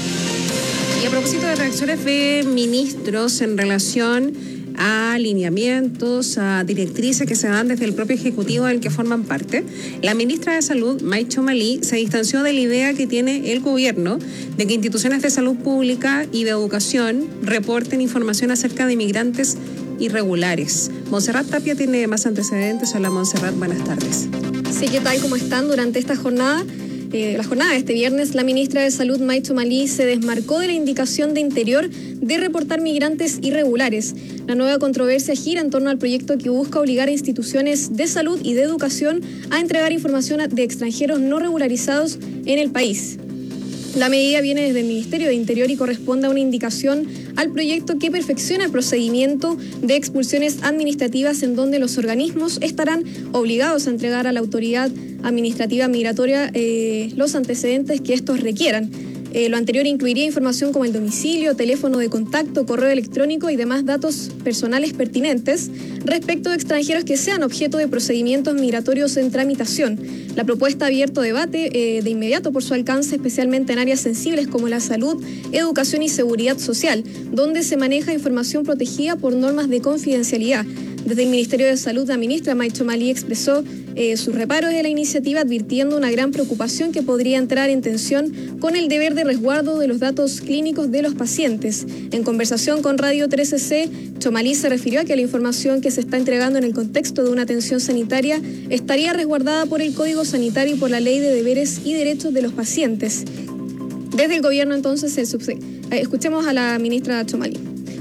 Y a propósito de reacciones de ministros en relación a lineamientos, a directrices que se dan desde el propio Ejecutivo del que forman parte, la ministra de Salud, May Chomali, se distanció de la idea que tiene el gobierno de que instituciones de salud pública y de educación reporten información acerca de inmigrantes irregulares. Montserrat Tapia tiene más antecedentes. Hola, Montserrat, buenas tardes. Sí, ¿qué tal? ¿Cómo están? Durante esta jornada, la jornada de este viernes, la ministra de Salud, May Chomali, se desmarcó de la indicación de Interior de reportar migrantes irregulares. La nueva controversia gira en torno al proyecto que busca obligar a instituciones de salud y de educación a entregar información de extranjeros no regularizados en el país. La medida viene desde el Ministerio de Interior y corresponde a una indicación al proyecto que perfecciona el procedimiento de expulsiones administrativas, en donde los organismos estarán obligados a entregar a la autoridad administrativa migratoria los antecedentes que estos requieran. Lo anterior incluiría información como el domicilio, teléfono de contacto, correo electrónico y demás datos personales pertinentes respecto de extranjeros que sean objeto de procedimientos migratorios en tramitación. La propuesta ha abierto debate de inmediato por su alcance, especialmente en áreas sensibles como la salud, educación y seguridad social, donde se maneja información protegida por normas de confidencialidad. Desde el Ministerio de Salud, la ministra May Chomali expresó sus reparos de la iniciativa, advirtiendo una gran preocupación que podría entrar en tensión con el deber de resguardo de los datos clínicos de los pacientes. En conversación con Radio 13C, Chomali se refirió a que la información que se está entregando en el contexto de una atención sanitaria estaría resguardada por el Código Sanitario y por la Ley de Deberes y Derechos de los Pacientes. Desde el gobierno, entonces, escuchemos a la ministra Chomali.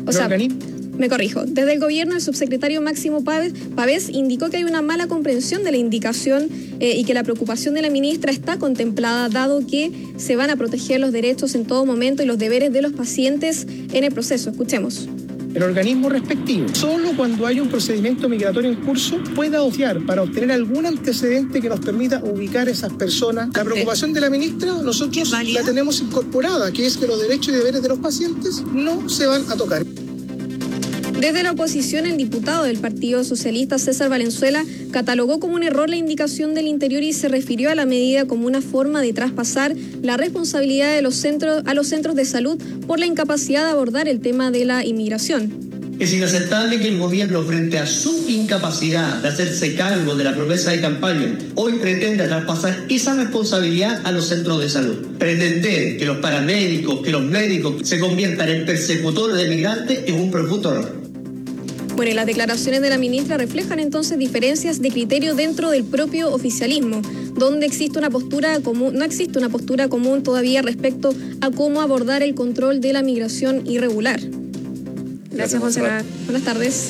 Me corrijo. Desde el gobierno, el subsecretario Máximo Pavés indicó que hay una mala comprensión de la indicación y que la preocupación de la ministra está contemplada, dado que se van a proteger los derechos en todo momento y los deberes de los pacientes en el proceso. Escuchemos. El organismo respectivo, solo cuando hay un procedimiento migratorio en curso, pueda optar para obtener algún antecedente que nos permita ubicar a esas personas. La preocupación de la ministra, nosotros la tenemos incorporada, que es que los derechos y deberes de los pacientes no se van a tocar. Desde la oposición, el diputado del Partido Socialista, César Valenzuela, catalogó como un error la indicación del Interior y se refirió a la medida como una forma de traspasar la responsabilidad de a los centros de salud por la incapacidad de abordar el tema de la inmigración. Es inaceptable que el gobierno, frente a su incapacidad de hacerse cargo de la promesa de campaña, hoy pretenda traspasar esa responsabilidad a los centros de salud. Pretender que los paramédicos, que los médicos se conviertan en persecutores de migrantes es un profundo error. Bueno, y las declaraciones de la ministra reflejan entonces diferencias de criterio dentro del propio oficialismo, donde existe una postura común, no existe una postura común todavía respecto a cómo abordar el control de la migración irregular. Gracias, Monserrat. Buenas tardes.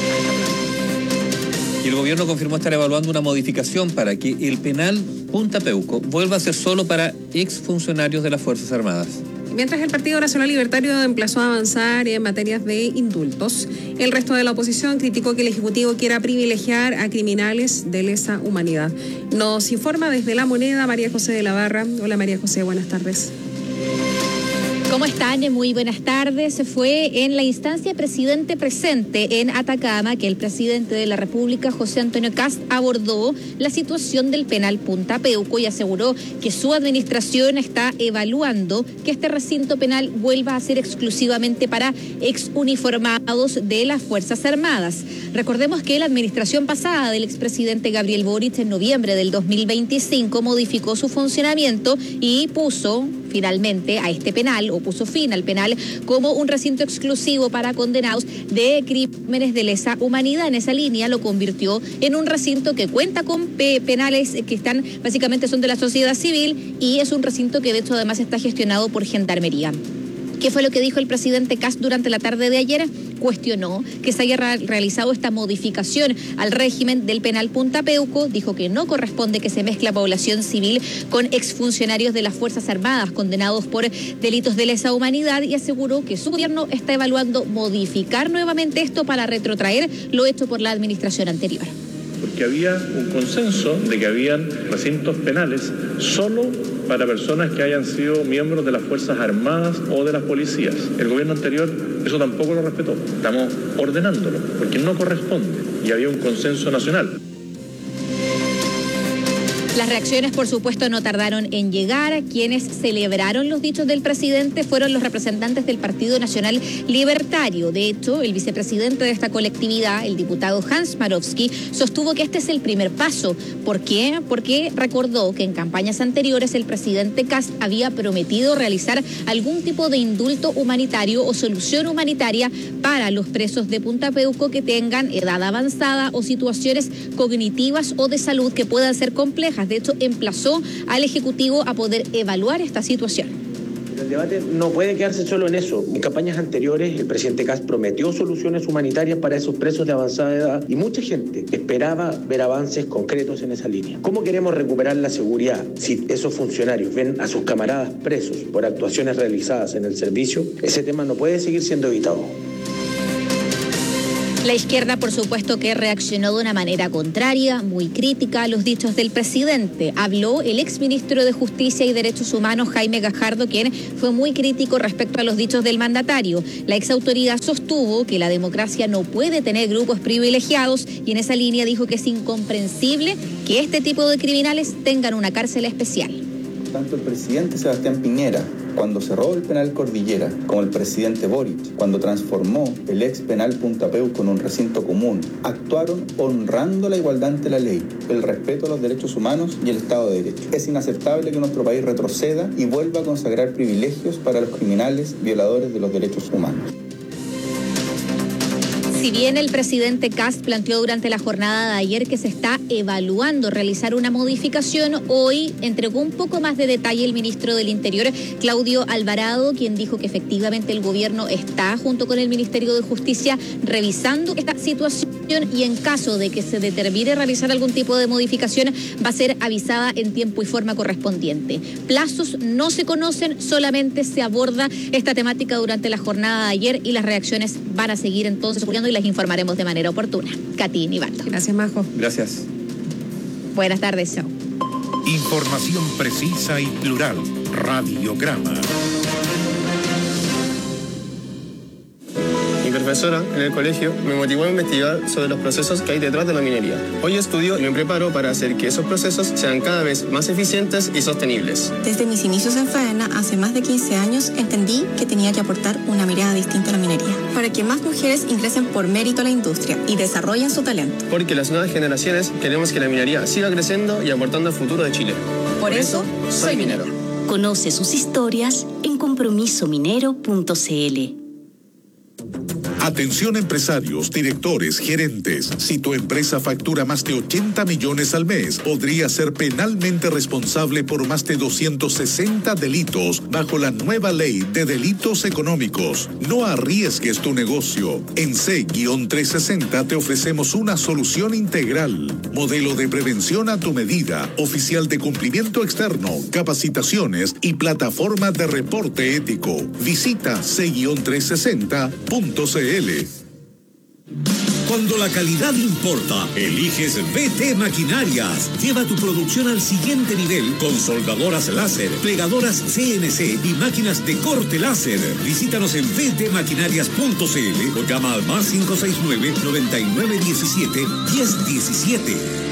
Y el gobierno confirmó estar evaluando una modificación para que el penal Punta Peuco vuelva a ser solo para exfuncionarios de las Fuerzas Armadas. Mientras el Partido Nacional Libertario emplazó a avanzar en materias de indultos, el resto de la oposición criticó que el Ejecutivo quiera privilegiar a criminales de lesa humanidad. Nos informa desde La Moneda María José de la Barra. Hola, María José, buenas tardes. ¿Cómo están? Muy buenas tardes. Fue en la instancia presidente presente en Atacama que el presidente de la República, José Antonio Kast, abordó la situación del penal Punta Peuco y aseguró que su administración está evaluando que este recinto penal vuelva a ser exclusivamente para exuniformados de las Fuerzas Armadas. Recordemos que la administración pasada del expresidente Gabriel Boric en noviembre del 2025 modificó su funcionamiento y puso finalmente a este penal, o puso fin al penal, como un recinto exclusivo para condenados de crímenes de lesa humanidad. En esa línea lo convirtió en un recinto que cuenta con penales que están, básicamente son de la sociedad civil, y es un recinto que de hecho además está gestionado por Gendarmería. ¿Qué fue lo que dijo el presidente Kast durante la tarde de ayer? Cuestionó que se haya realizado esta modificación al régimen del penal Punta Peuco. Dijo que no corresponde que se mezcle a población civil con exfuncionarios de las Fuerzas Armadas condenados por delitos de lesa humanidad, y aseguró que su gobierno está evaluando modificar nuevamente esto para retrotraer lo hecho por la administración anterior. Porque había un consenso de que habían recintos penales solo para personas que hayan sido miembros de las Fuerzas Armadas o de las policías. El gobierno anterior eso tampoco lo respetó. Estamos ordenándolo, porque no corresponde, y había un consenso nacional. Las reacciones, por supuesto, no tardaron en llegar. Quienes celebraron los dichos del presidente fueron los representantes del Partido Nacional Libertario. De hecho, el vicepresidente de esta colectividad, el diputado Hans Marowski, sostuvo que este es el primer paso. ¿Por qué? Porque recordó que en campañas anteriores el presidente Kast había prometido realizar algún tipo de indulto humanitario o solución humanitaria para los presos de Punta Peuco que tengan edad avanzada o situaciones cognitivas o de salud que puedan ser complejas. De hecho, emplazó al Ejecutivo a poder evaluar esta situación. El debate no puede quedarse solo en eso. En campañas anteriores, el presidente Kast prometió soluciones humanitarias para esos presos de avanzada edad y mucha gente esperaba ver avances concretos en esa línea. ¿Cómo queremos recuperar la seguridad si esos funcionarios ven a sus camaradas presos por actuaciones realizadas en el servicio? Ese tema no puede seguir siendo evitado. La izquierda, por supuesto, que reaccionó de una manera contraria, muy crítica a los dichos del presidente. Habló el exministro de Justicia y Derechos Humanos, Jaime Gajardo, quien fue muy crítico respecto a los dichos del mandatario. La exautoridad sostuvo que la democracia no puede tener grupos privilegiados y en esa línea dijo que es incomprensible que este tipo de criminales tengan una cárcel especial. Tanto el presidente Sebastián Piñera, cuando cerró el penal Cordillera, como el presidente Boric, cuando transformó el ex penal Punta Peuco en un recinto común, actuaron honrando la igualdad ante la ley, el respeto a los derechos humanos y el Estado de Derecho. Es inaceptable que nuestro país retroceda y vuelva a consagrar privilegios para los criminales violadores de los derechos humanos. Si bien el presidente Kast planteó durante la jornada de ayer que se está evaluando realizar una modificación, hoy entregó un poco más de detalle el ministro del Interior, Claudio Alvarado, quien dijo que efectivamente el gobierno está, junto con el Ministerio de Justicia, revisando esta situación y en caso de que se determine realizar algún tipo de modificación, va a ser avisada en tiempo y forma correspondiente. Plazos no se conocen, solamente se aborda esta temática durante la jornada de ayer y las reacciones van a seguir entonces ocurriendo y les informaremos de manera oportuna. Katy y Nivaldo. Gracias, Majo. Gracias. Buenas tardes, chao. Información precisa y plural. Radiograma. Mi profesora en el colegio me motivó a investigar sobre los procesos que hay detrás de la minería. Hoy estudio y me preparo para hacer que esos procesos sean cada vez más eficientes y sostenibles. Desde mis inicios en faena, hace más de 15 años, entendí que tenía que aportar una mirada distinta a la minería, para que más mujeres ingresen por mérito a la industria y desarrollen su talento. Porque las nuevas generaciones queremos que la minería siga creciendo y aportando al futuro de Chile. Por eso, soy minero. Conoce sus historias en compromisominero.cl. Atención empresarios, directores, gerentes. Si tu empresa factura más de 80 millones al mes, podría ser penalmente responsable por más de 260 delitos bajo la nueva ley de delitos económicos. No arriesgues tu negocio. En C-360 te ofrecemos una solución integral. Modelo de prevención a tu medida, oficial de cumplimiento externo, capacitaciones y plataforma de reporte ético. Visita C-360.cl. Cuando la calidad importa, eliges VT Maquinarias. Lleva tu producción al siguiente nivel con soldadoras láser, plegadoras CNC y máquinas de corte láser. Visítanos en vtmaquinarias.cl o llama al más 569-9917-1017.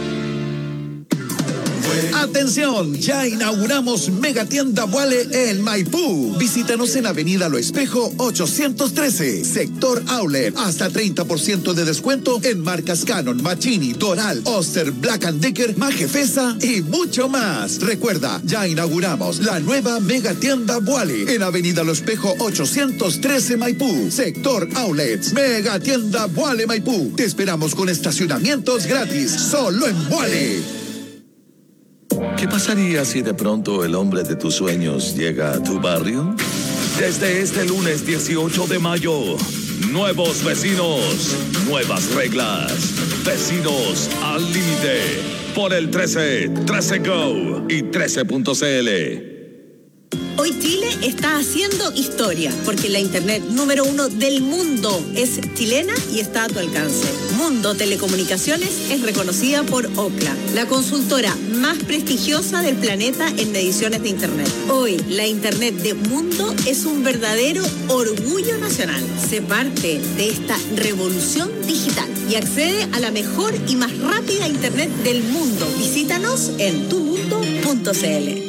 Atención, ya inauguramos Megatienda Vuale en Maipú. Visítanos en Avenida Lo Espejo 813, sector Outlet. Hasta 30% de descuento en marcas Canon, Machini, Doral, Oster, Black & Decker, Majefesa y mucho más. Recuerda, ya inauguramos la nueva Megatienda Vuale en Avenida Lo Espejo 813 Maipú, sector Outlets. Megatienda Vuale Maipú. Te esperamos con estacionamientos gratis, solo en Vuale. ¿Qué pasaría si de pronto el hombre de tus sueños llega a tu barrio? Desde este lunes 18 de mayo, nuevos vecinos, nuevas reglas. Vecinos al límite. Por el 13, 13 Go y 13.cl. Hoy Chile está haciendo historia, porque la internet número 1 del mundo es chilena y está a tu alcance. Mundo Telecomunicaciones es reconocida por Ookla, la consultora más prestigiosa del planeta en mediciones de internet. Hoy, la internet de Mundo es un verdadero orgullo nacional. Sé parte de esta revolución digital y accede a la mejor y más rápida internet del mundo. Visítanos en tumundo.cl.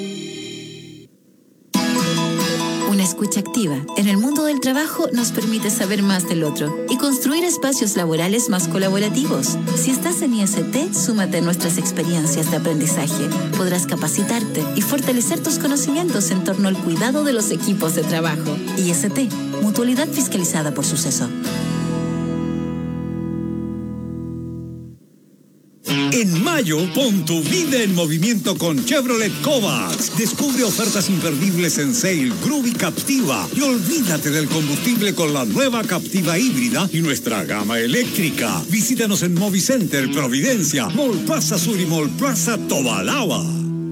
Una escucha activa en el mundo del trabajo nos permite saber más del otro y construir espacios laborales más colaborativos. Si estás en IST, súmate a nuestras experiencias de aprendizaje. Podrás capacitarte y fortalecer tus conocimientos en torno al cuidado de los equipos de trabajo. IST, mutualidad fiscalizada por Suceso. En mayo, pon tu vida en movimiento con Chevrolet Kovacs. Descubre ofertas imperdibles en Sail, Groove y Captiva. Y olvídate del combustible con la nueva Captiva híbrida y nuestra gama eléctrica. Visítanos en Movicenter, Providencia, Mall Plaza Sur y Mall Plaza Tobalaba.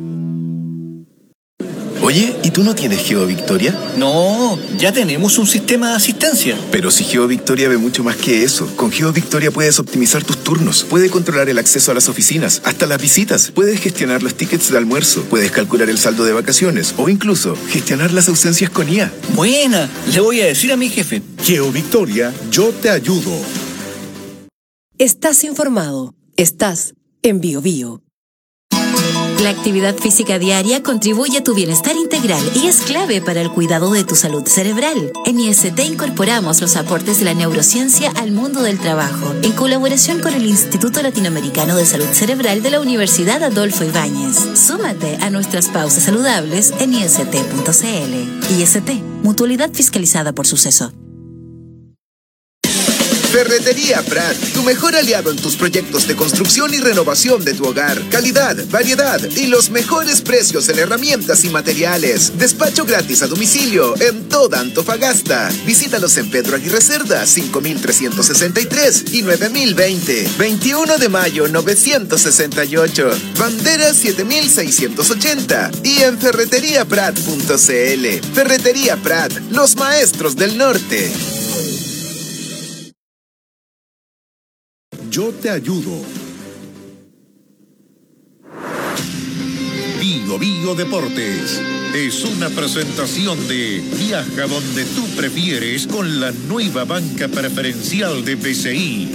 Oye, ¿y tú no tienes GeoVictoria? No, ya tenemos un sistema de asistencia. Pero si GeoVictoria ve mucho más que eso. Con GeoVictoria puedes optimizar tus turnos, puedes controlar el acceso a las oficinas, hasta las visitas, puedes gestionar los tickets de almuerzo, puedes calcular el saldo de vacaciones o incluso gestionar las ausencias con IA. Buena, le voy a decir a mi jefe. GeoVictoria, yo te ayudo. Estás informado. Estás en BioBio. La actividad física diaria contribuye a tu bienestar integral y es clave para el cuidado de tu salud cerebral. En IST incorporamos los aportes de la neurociencia al mundo del trabajo, en colaboración con el Instituto Latinoamericano de Salud Cerebral de la Universidad Adolfo Ibáñez. Súmate a nuestras pausas saludables en IST.cl. IST, mutualidad fiscalizada por Suceso. Ferretería Prat, tu mejor aliado en tus proyectos de construcción y renovación de tu hogar. Calidad, variedad y los mejores precios en herramientas y materiales. Despacho gratis a domicilio en toda Antofagasta. Visítalos en Pedro Aguirre Cerda, 5363 y 9020. 21 de mayo, 968. Bandera 7680. Y en ferreteriaprat.cl. Ferretería Prat, los maestros del norte. Yo te ayudo. BioBio Deportes es una presentación de Viaja donde tú prefieres con la nueva banca preferencial de BCI.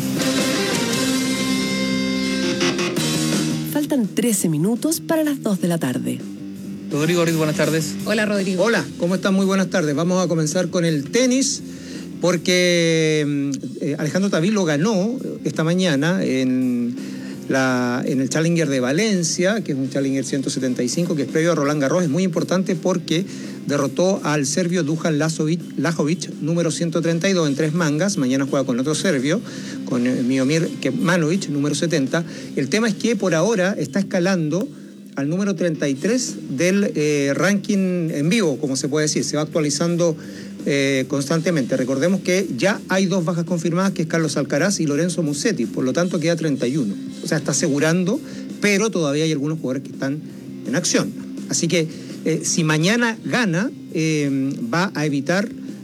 Faltan 13 minutos para las 2 de la tarde. Rodrigo, buenas tardes. Hola, Rodrigo. Hola, ¿cómo están? Muy buenas tardes. Vamos a comenzar con el tenis, porque Alejandro Tavilo ganó esta mañana en el Challenger de Valencia, que es un Challenger 175, que es previo a Roland Garros. Es muy importante porque derrotó al serbio Dusan Lajovic, número 132 en 3 mangas. Mañana juega con otro serbio, con Miomir Kecmanovic, número 70. El tema es que por ahora está escalando al número 33 del ranking en vivo, como se puede decir. Se va actualizando constantemente. Recordemos que ya hay 2 bajas confirmadas, que es Carlos Alcaraz y Lorenzo Musetti, por lo tanto queda 31. O sea, está asegurando, pero todavía hay algunos jugadores que están en acción. Así que si mañana gana, va a evitar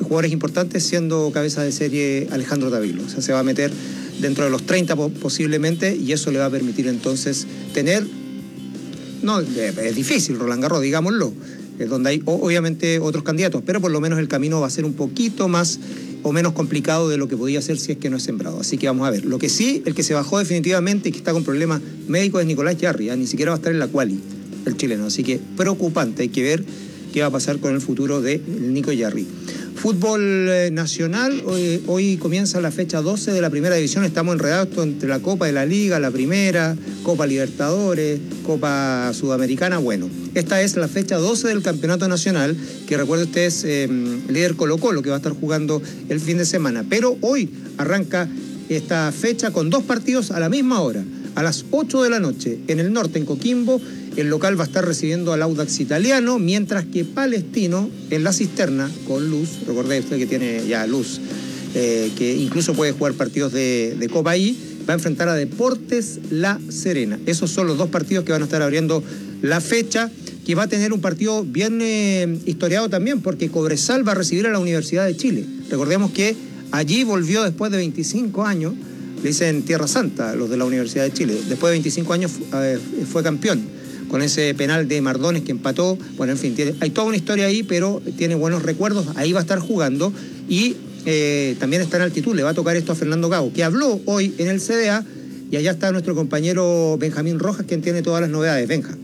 jugadores importantes, siendo cabeza de serie Alejandro Davilo. O sea, se va a meter dentro de los 30 posiblemente, y eso le va a permitir entonces tener, no, es difícil Roland Garros, digámoslo, donde hay obviamente otros candidatos, pero por lo menos el camino va a ser un poquito más o menos complicado de lo que podía ser si es que no es sembrado. Así que vamos a ver. Lo que sí, el que se bajó definitivamente y que está con problemas médicos es Nicolás Jarry, ni siquiera va a estar en la quali el chileno, así que preocupante, hay que ver qué va a pasar con el futuro de Nico Jarry. Fútbol nacional, hoy comienza la fecha 12 de la primera división, estamos enredados entre la Copa de la Liga, la primera, Copa Libertadores, Copa Sudamericana, bueno, esta es la fecha 12 del campeonato nacional, que recuerde ustedes, líder Colo-Colo, que va a estar jugando el fin de semana, pero hoy arranca esta fecha con 2 partidos a la misma hora, a las 8 de la noche, en el norte, en Coquimbo. El local va a estar recibiendo al Audax Italiano, mientras que Palestino, en la Cisterna, con Luz, recordé usted que tiene ya Luz, que incluso puede jugar partidos de Copa ahí, va a enfrentar a Deportes La Serena. Esos son los 2 partidos que van a estar abriendo la fecha, que va a tener un partido bien historiado también, porque Cobresal va a recibir a la Universidad de Chile. Recordemos que allí volvió después de 25 años, le dicen Tierra Santa, los de la Universidad de Chile. Después de 25 años fue campeón, con ese penal de Mardones que empató. Bueno, en fin, hay toda una historia ahí, pero tiene buenos recuerdos. Ahí va a estar jugando y también está en altitud. Le va a tocar esto a Fernando Gago, que habló hoy en el CDA, y allá está nuestro compañero Benjamín Rojas, quien tiene todas las novedades. Benja.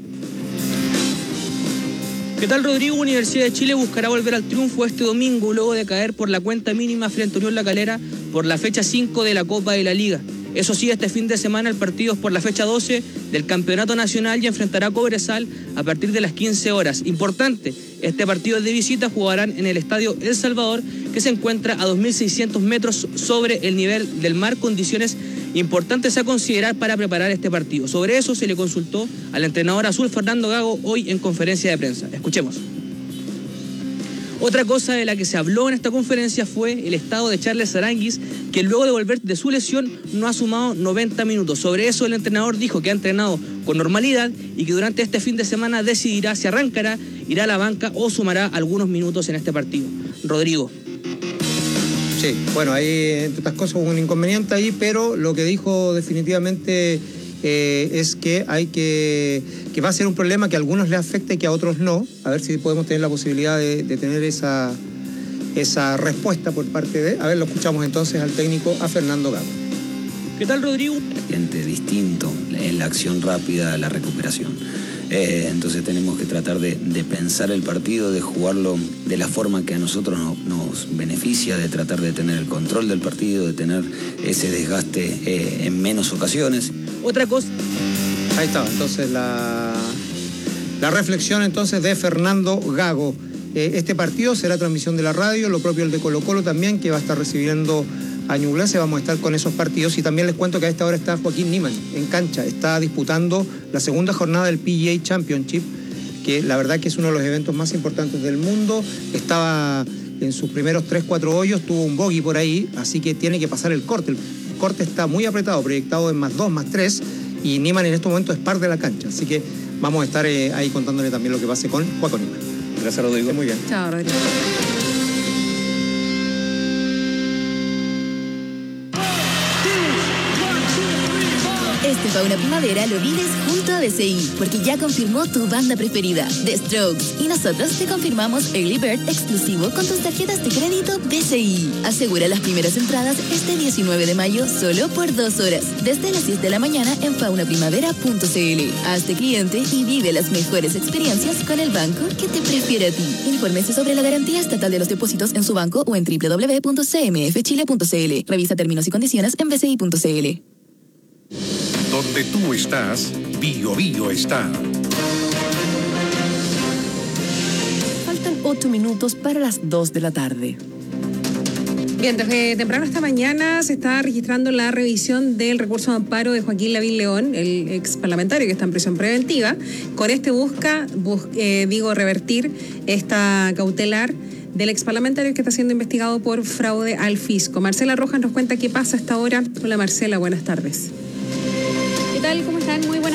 ¿Qué tal, Rodrigo? Universidad de Chile buscará volver al triunfo este domingo, luego de caer por la cuenta mínima frente a Unión La Calera por la fecha 5 de la Copa de la Liga. Eso sí, este fin de semana el partido es por la fecha 12 del Campeonato Nacional y enfrentará a Cobresal a partir de las 15 horas. Importante, este partido de visita jugarán en el Estadio El Salvador, que se encuentra a 2.600 metros sobre el nivel del mar, condiciones importantes a considerar para preparar este partido. Sobre eso se le consultó al entrenador azul Fernando Gago hoy en conferencia de prensa. Escuchemos. Otra cosa de la que se habló en esta conferencia fue el estado de Charles Aranguis, que luego de volver de su lesión no ha sumado 90 minutos. Sobre eso el entrenador dijo que ha entrenado con normalidad y que durante este fin de semana decidirá si arrancará, irá a la banca o sumará algunos minutos en este partido. Rodrigo. Sí, bueno, ahí entre otras cosas hubo un inconveniente ahí, pero lo que dijo definitivamente es que va a ser un problema que a algunos les afecta y que a otros no. A ver si podemos tener la posibilidad de tener esa respuesta por parte de... A ver, lo escuchamos entonces al técnico, a Fernando Gago. ¿Qué tal, Rodrigo? Distinto en la acción rápida, la recuperación. Entonces tenemos que tratar de pensar el partido, de jugarlo de la forma que a nosotros nos beneficia, de tratar de tener el control del partido, de tener ese desgaste en menos ocasiones. Otra cosa... Ahí estaba, entonces la reflexión entonces de Fernando Gago. Este partido será transmisión de la radio, lo propio el de Colo-Colo también, que va a estar recibiendo a Ñublense. Vamos a estar con esos partidos, y también les cuento que a esta hora está Joaquín Niemann en cancha, está disputando la segunda jornada del PGA Championship, que la verdad que es uno de los eventos más importantes del mundo. Estaba en sus primeros 3-4 hoyos, tuvo un bogey por ahí, así que tiene que pasar el corte. El corte está muy apretado, proyectado en +2, +3, y Niemann en este momento es par de la cancha, así que vamos a estar ahí contándole también lo que pase con Joaquín Niemann. Gracias, Rodrigo. Muy bien. Chao, Rodrigo. Este Fauna Primavera lo vives junto a BCI, porque ya confirmó tu banda preferida, The Strokes. Y nosotros te confirmamos Early Bird exclusivo con tus tarjetas de crédito BCI. Asegura las primeras entradas este 19 de mayo solo por 2 horas, desde las 10 de la mañana en faunaprimavera.cl. Hazte cliente y vive las mejores experiencias con el banco que te prefiere a ti. Infórmese sobre la garantía estatal de los depósitos en su banco o en www.cmfchile.cl. Revisa términos y condiciones en bci.cl. Donde tú estás, Bio Bio está. Faltan 8 minutos para las 2 de la tarde. Bien, desde temprano esta mañana se está registrando la revisión del recurso de amparo de Joaquín Lavín León, el ex parlamentario que está en prisión preventiva. Con este busca revertir esta cautelar del ex parlamentario que está siendo investigado por fraude al fisco. Marcela Rojas nos cuenta qué pasa a esta hora. Hola, Marcela, buenas tardes. ¿Qué tal? ¿Cómo están? Muy buenas tardes.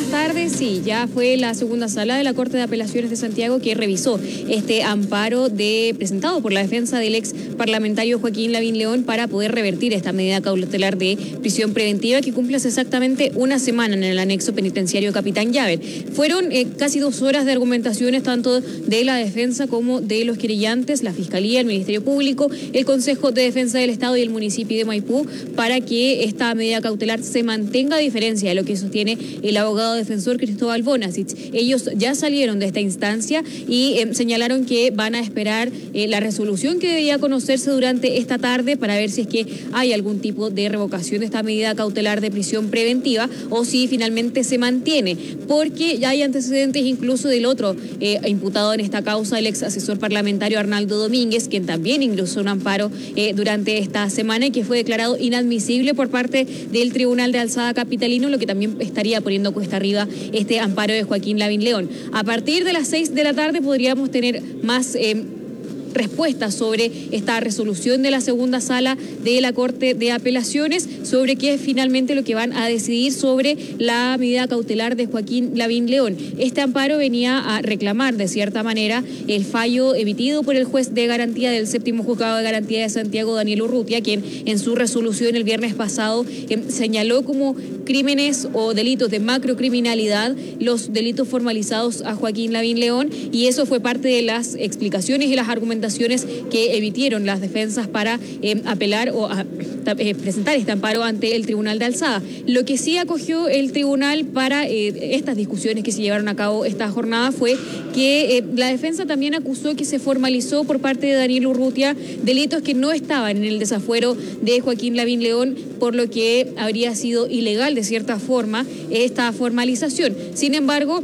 tarde, sí, ya fue la segunda sala de la Corte de Apelaciones de Santiago que revisó este amparo presentado por la defensa del ex parlamentario Joaquín Lavín León para poder revertir esta medida cautelar de prisión preventiva que cumple hace exactamente una semana en el anexo penitenciario Capitán Llaver. Fueron casi 2 horas de argumentaciones tanto de la defensa como de los querellantes, la Fiscalía, el Ministerio Público, el Consejo de Defensa del Estado y el municipio de Maipú para que esta medida cautelar se mantenga, a diferencia de lo que sostiene el abogado defensor Cristóbal Bonasich. Ellos ya salieron de esta instancia y señalaron que van a esperar la resolución que debía conocerse durante esta tarde para ver si es que hay algún tipo de revocación de esta medida cautelar de prisión preventiva o si finalmente se mantiene, porque ya hay antecedentes incluso del otro imputado en esta causa, el ex asesor parlamentario Arnaldo Domínguez, quien también ingresó un amparo durante esta semana y que fue declarado inadmisible por parte del Tribunal de Alzada capitalino, lo que también estaría poniendo cuesta arriba este amparo de Joaquín Lavín León. A partir de las 6 de la tarde podríamos tener más respuestas sobre esta resolución de la segunda sala de la Corte de Apelaciones, sobre qué es finalmente lo que van a decidir sobre la medida cautelar de Joaquín Lavín León. Este amparo venía a reclamar de cierta manera el fallo emitido por el juez de garantía del 7º Juzgado de Garantía de Santiago, Daniel Urrutia, quien en su resolución el viernes pasado señaló como crímenes o delitos de macrocriminalidad los delitos formalizados a Joaquín Lavín León, y eso fue parte de las explicaciones y las argumentaciones que emitieron las defensas para apelar o presentar este amparo ante el Tribunal de Alzada. Lo que sí acogió el tribunal para estas discusiones que se llevaron a cabo esta jornada fue que la defensa también acusó que se formalizó por parte de Daniel Urrutia delitos que no estaban en el desafuero de Joaquín Lavín León, por lo que habría sido ilegal de cierta forma esta formalización. Sin embargo,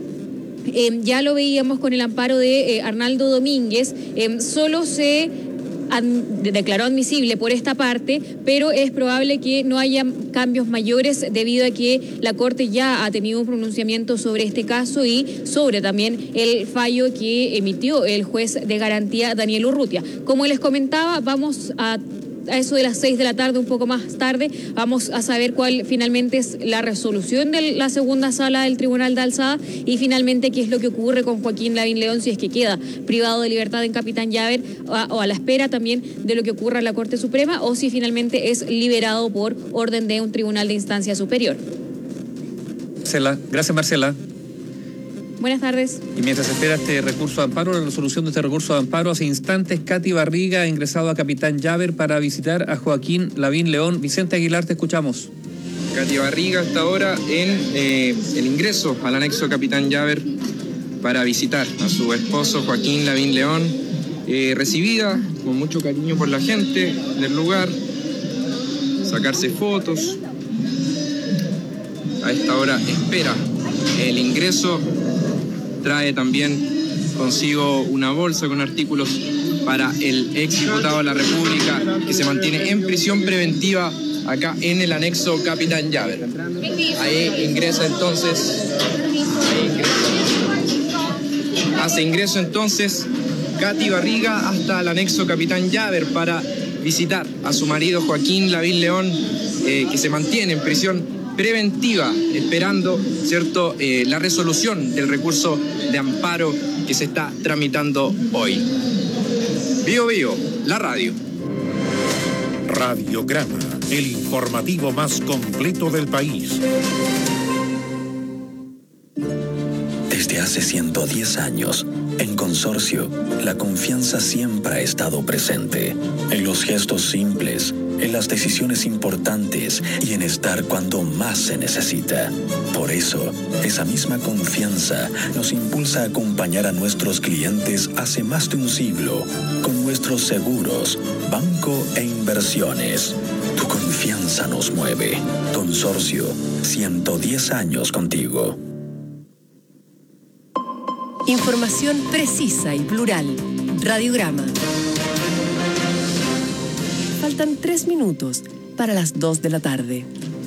ya lo veíamos con el amparo de Arnaldo Domínguez, solo se declaró admisible por esta parte, pero es probable que no haya cambios mayores debido a que la Corte ya ha tenido un pronunciamiento sobre este caso y sobre también el fallo que emitió el juez de garantía Daniel Urrutia. Como les comentaba, vamos a eso de las 6 de la tarde, un poco más tarde, vamos a saber cuál finalmente es la resolución de la segunda sala del Tribunal de Alzada y finalmente qué es lo que ocurre con Joaquín Lavín León, si es que queda privado de libertad en Capitán Llaver o a la espera también de lo que ocurra en la Corte Suprema, o si finalmente es liberado por orden de un tribunal de instancia superior. Gracias, Marcela. Buenas tardes. Y mientras se espera este recurso de amparo, la resolución de este recurso de amparo, hace instantes Katy Barriga ha ingresado a Capitán Llaver para visitar a Joaquín Lavín León. Vicente Aguilar, te escuchamos. Katy Barriga está ahora en el ingreso al anexo Capitán Llaver para visitar a su esposo Joaquín Lavín León, recibida con mucho cariño por la gente del lugar, sacarse fotos. A esta hora espera el ingreso. Trae también consigo una bolsa con artículos para el ex diputado de la República que se mantiene en prisión preventiva acá en el anexo Capitán Llaver. Ahí ingresa entonces. Hace ingreso entonces Katy Barriga hasta el anexo Capitán Llaver para visitar a su marido Joaquín Lavín León, que se mantiene en prisión preventiva, esperando, ¿cierto?, la resolución del recurso de amparo que se está tramitando hoy. Bio Bio, la radio. Radiograma, el informativo más completo del país. Desde hace 110 años, en Consorcio, la confianza siempre ha estado presente. En los gestos simples, en las decisiones importantes y en estar cuando más se necesita. Por eso, esa misma confianza nos impulsa a acompañar a nuestros clientes hace más de un siglo con nuestros seguros, banco e inversiones. Tu confianza nos mueve. Consorcio, 110 años contigo. Información precisa y plural. Radiograma. Faltan 3 minutos para las 2 de la tarde.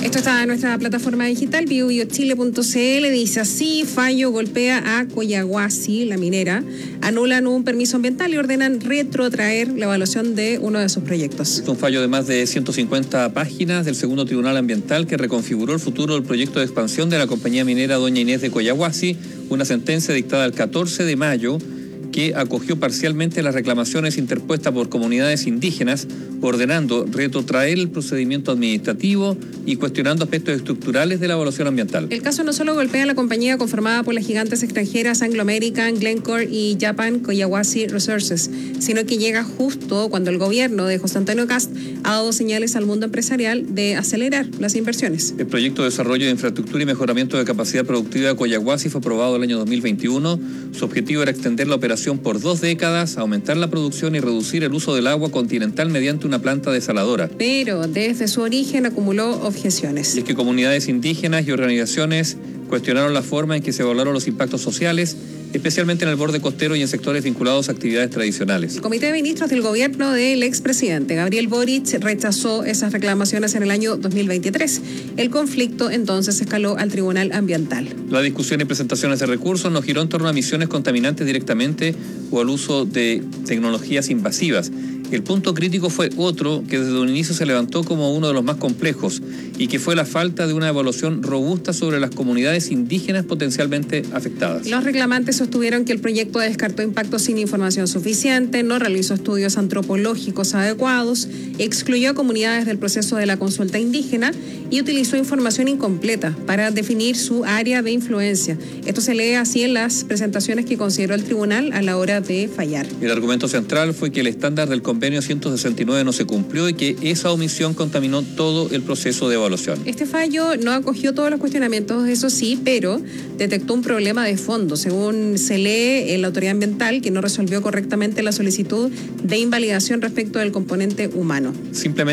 Esto está en nuestra plataforma digital, biobiochile.cl. Dice así: fallo golpea a Collahuasi, la minera. Anulan un permiso ambiental y ordenan retrotraer la evaluación de uno de sus proyectos. Es un fallo de más de 150 páginas del segundo Tribunal Ambiental que reconfiguró el futuro del proyecto de expansión de la compañía minera Doña Inés de Collahuasi, una sentencia dictada el 14 de mayo que acogió parcialmente las reclamaciones interpuestas por comunidades indígenas, ordenando retrotraer el procedimiento administrativo y cuestionando aspectos estructurales de la evaluación ambiental. El caso no solo golpea a la compañía conformada por las gigantes extranjeras Anglo American, Glencore y Japan Collahuasi Resources, sino que llega justo cuando el gobierno de José Antonio Cast ha dado señales al mundo empresarial de acelerar las inversiones. El proyecto de desarrollo de infraestructura y mejoramiento de capacidad productiva de Collahuasi fue aprobado el año 2021. Su objetivo era extender la operación por 2 décadas, aumentar la producción y reducir el uso del agua continental mediante una planta desaladora. Pero desde su origen acumuló objeciones. Y es que comunidades indígenas y organizaciones cuestionaron la forma en que se evaluaron los impactos sociales, especialmente en el borde costero y en sectores vinculados a actividades tradicionales. El Comité de Ministros del gobierno del expresidente Gabriel Boric rechazó esas reclamaciones en el año 2023. El conflicto entonces escaló al Tribunal Ambiental. La discusión y presentaciones de recursos no giró en torno a emisiones contaminantes directamente o al uso de tecnologías invasivas. El punto crítico fue otro que desde un inicio se levantó como uno de los más complejos y que fue la falta de una evaluación robusta sobre las comunidades indígenas potencialmente afectadas. Los reclamantes sostuvieron que el proyecto descartó impactos sin información suficiente, no realizó estudios antropológicos adecuados, excluyó a comunidades del proceso de la consulta indígena y utilizó información incompleta para definir su área de influencia. Esto se lee así en las presentaciones que consideró el tribunal a la hora de fallar. El argumento central fue que el estándar del convenio 169 no se cumplió y que esa omisión contaminó todo el proceso de evaluación. Este fallo no acogió todos los cuestionamientos, eso sí, pero detectó un problema de fondo. Según se lee en la autoridad ambiental, que no resolvió correctamente la solicitud de invalidación respecto del componente humano. Simplemente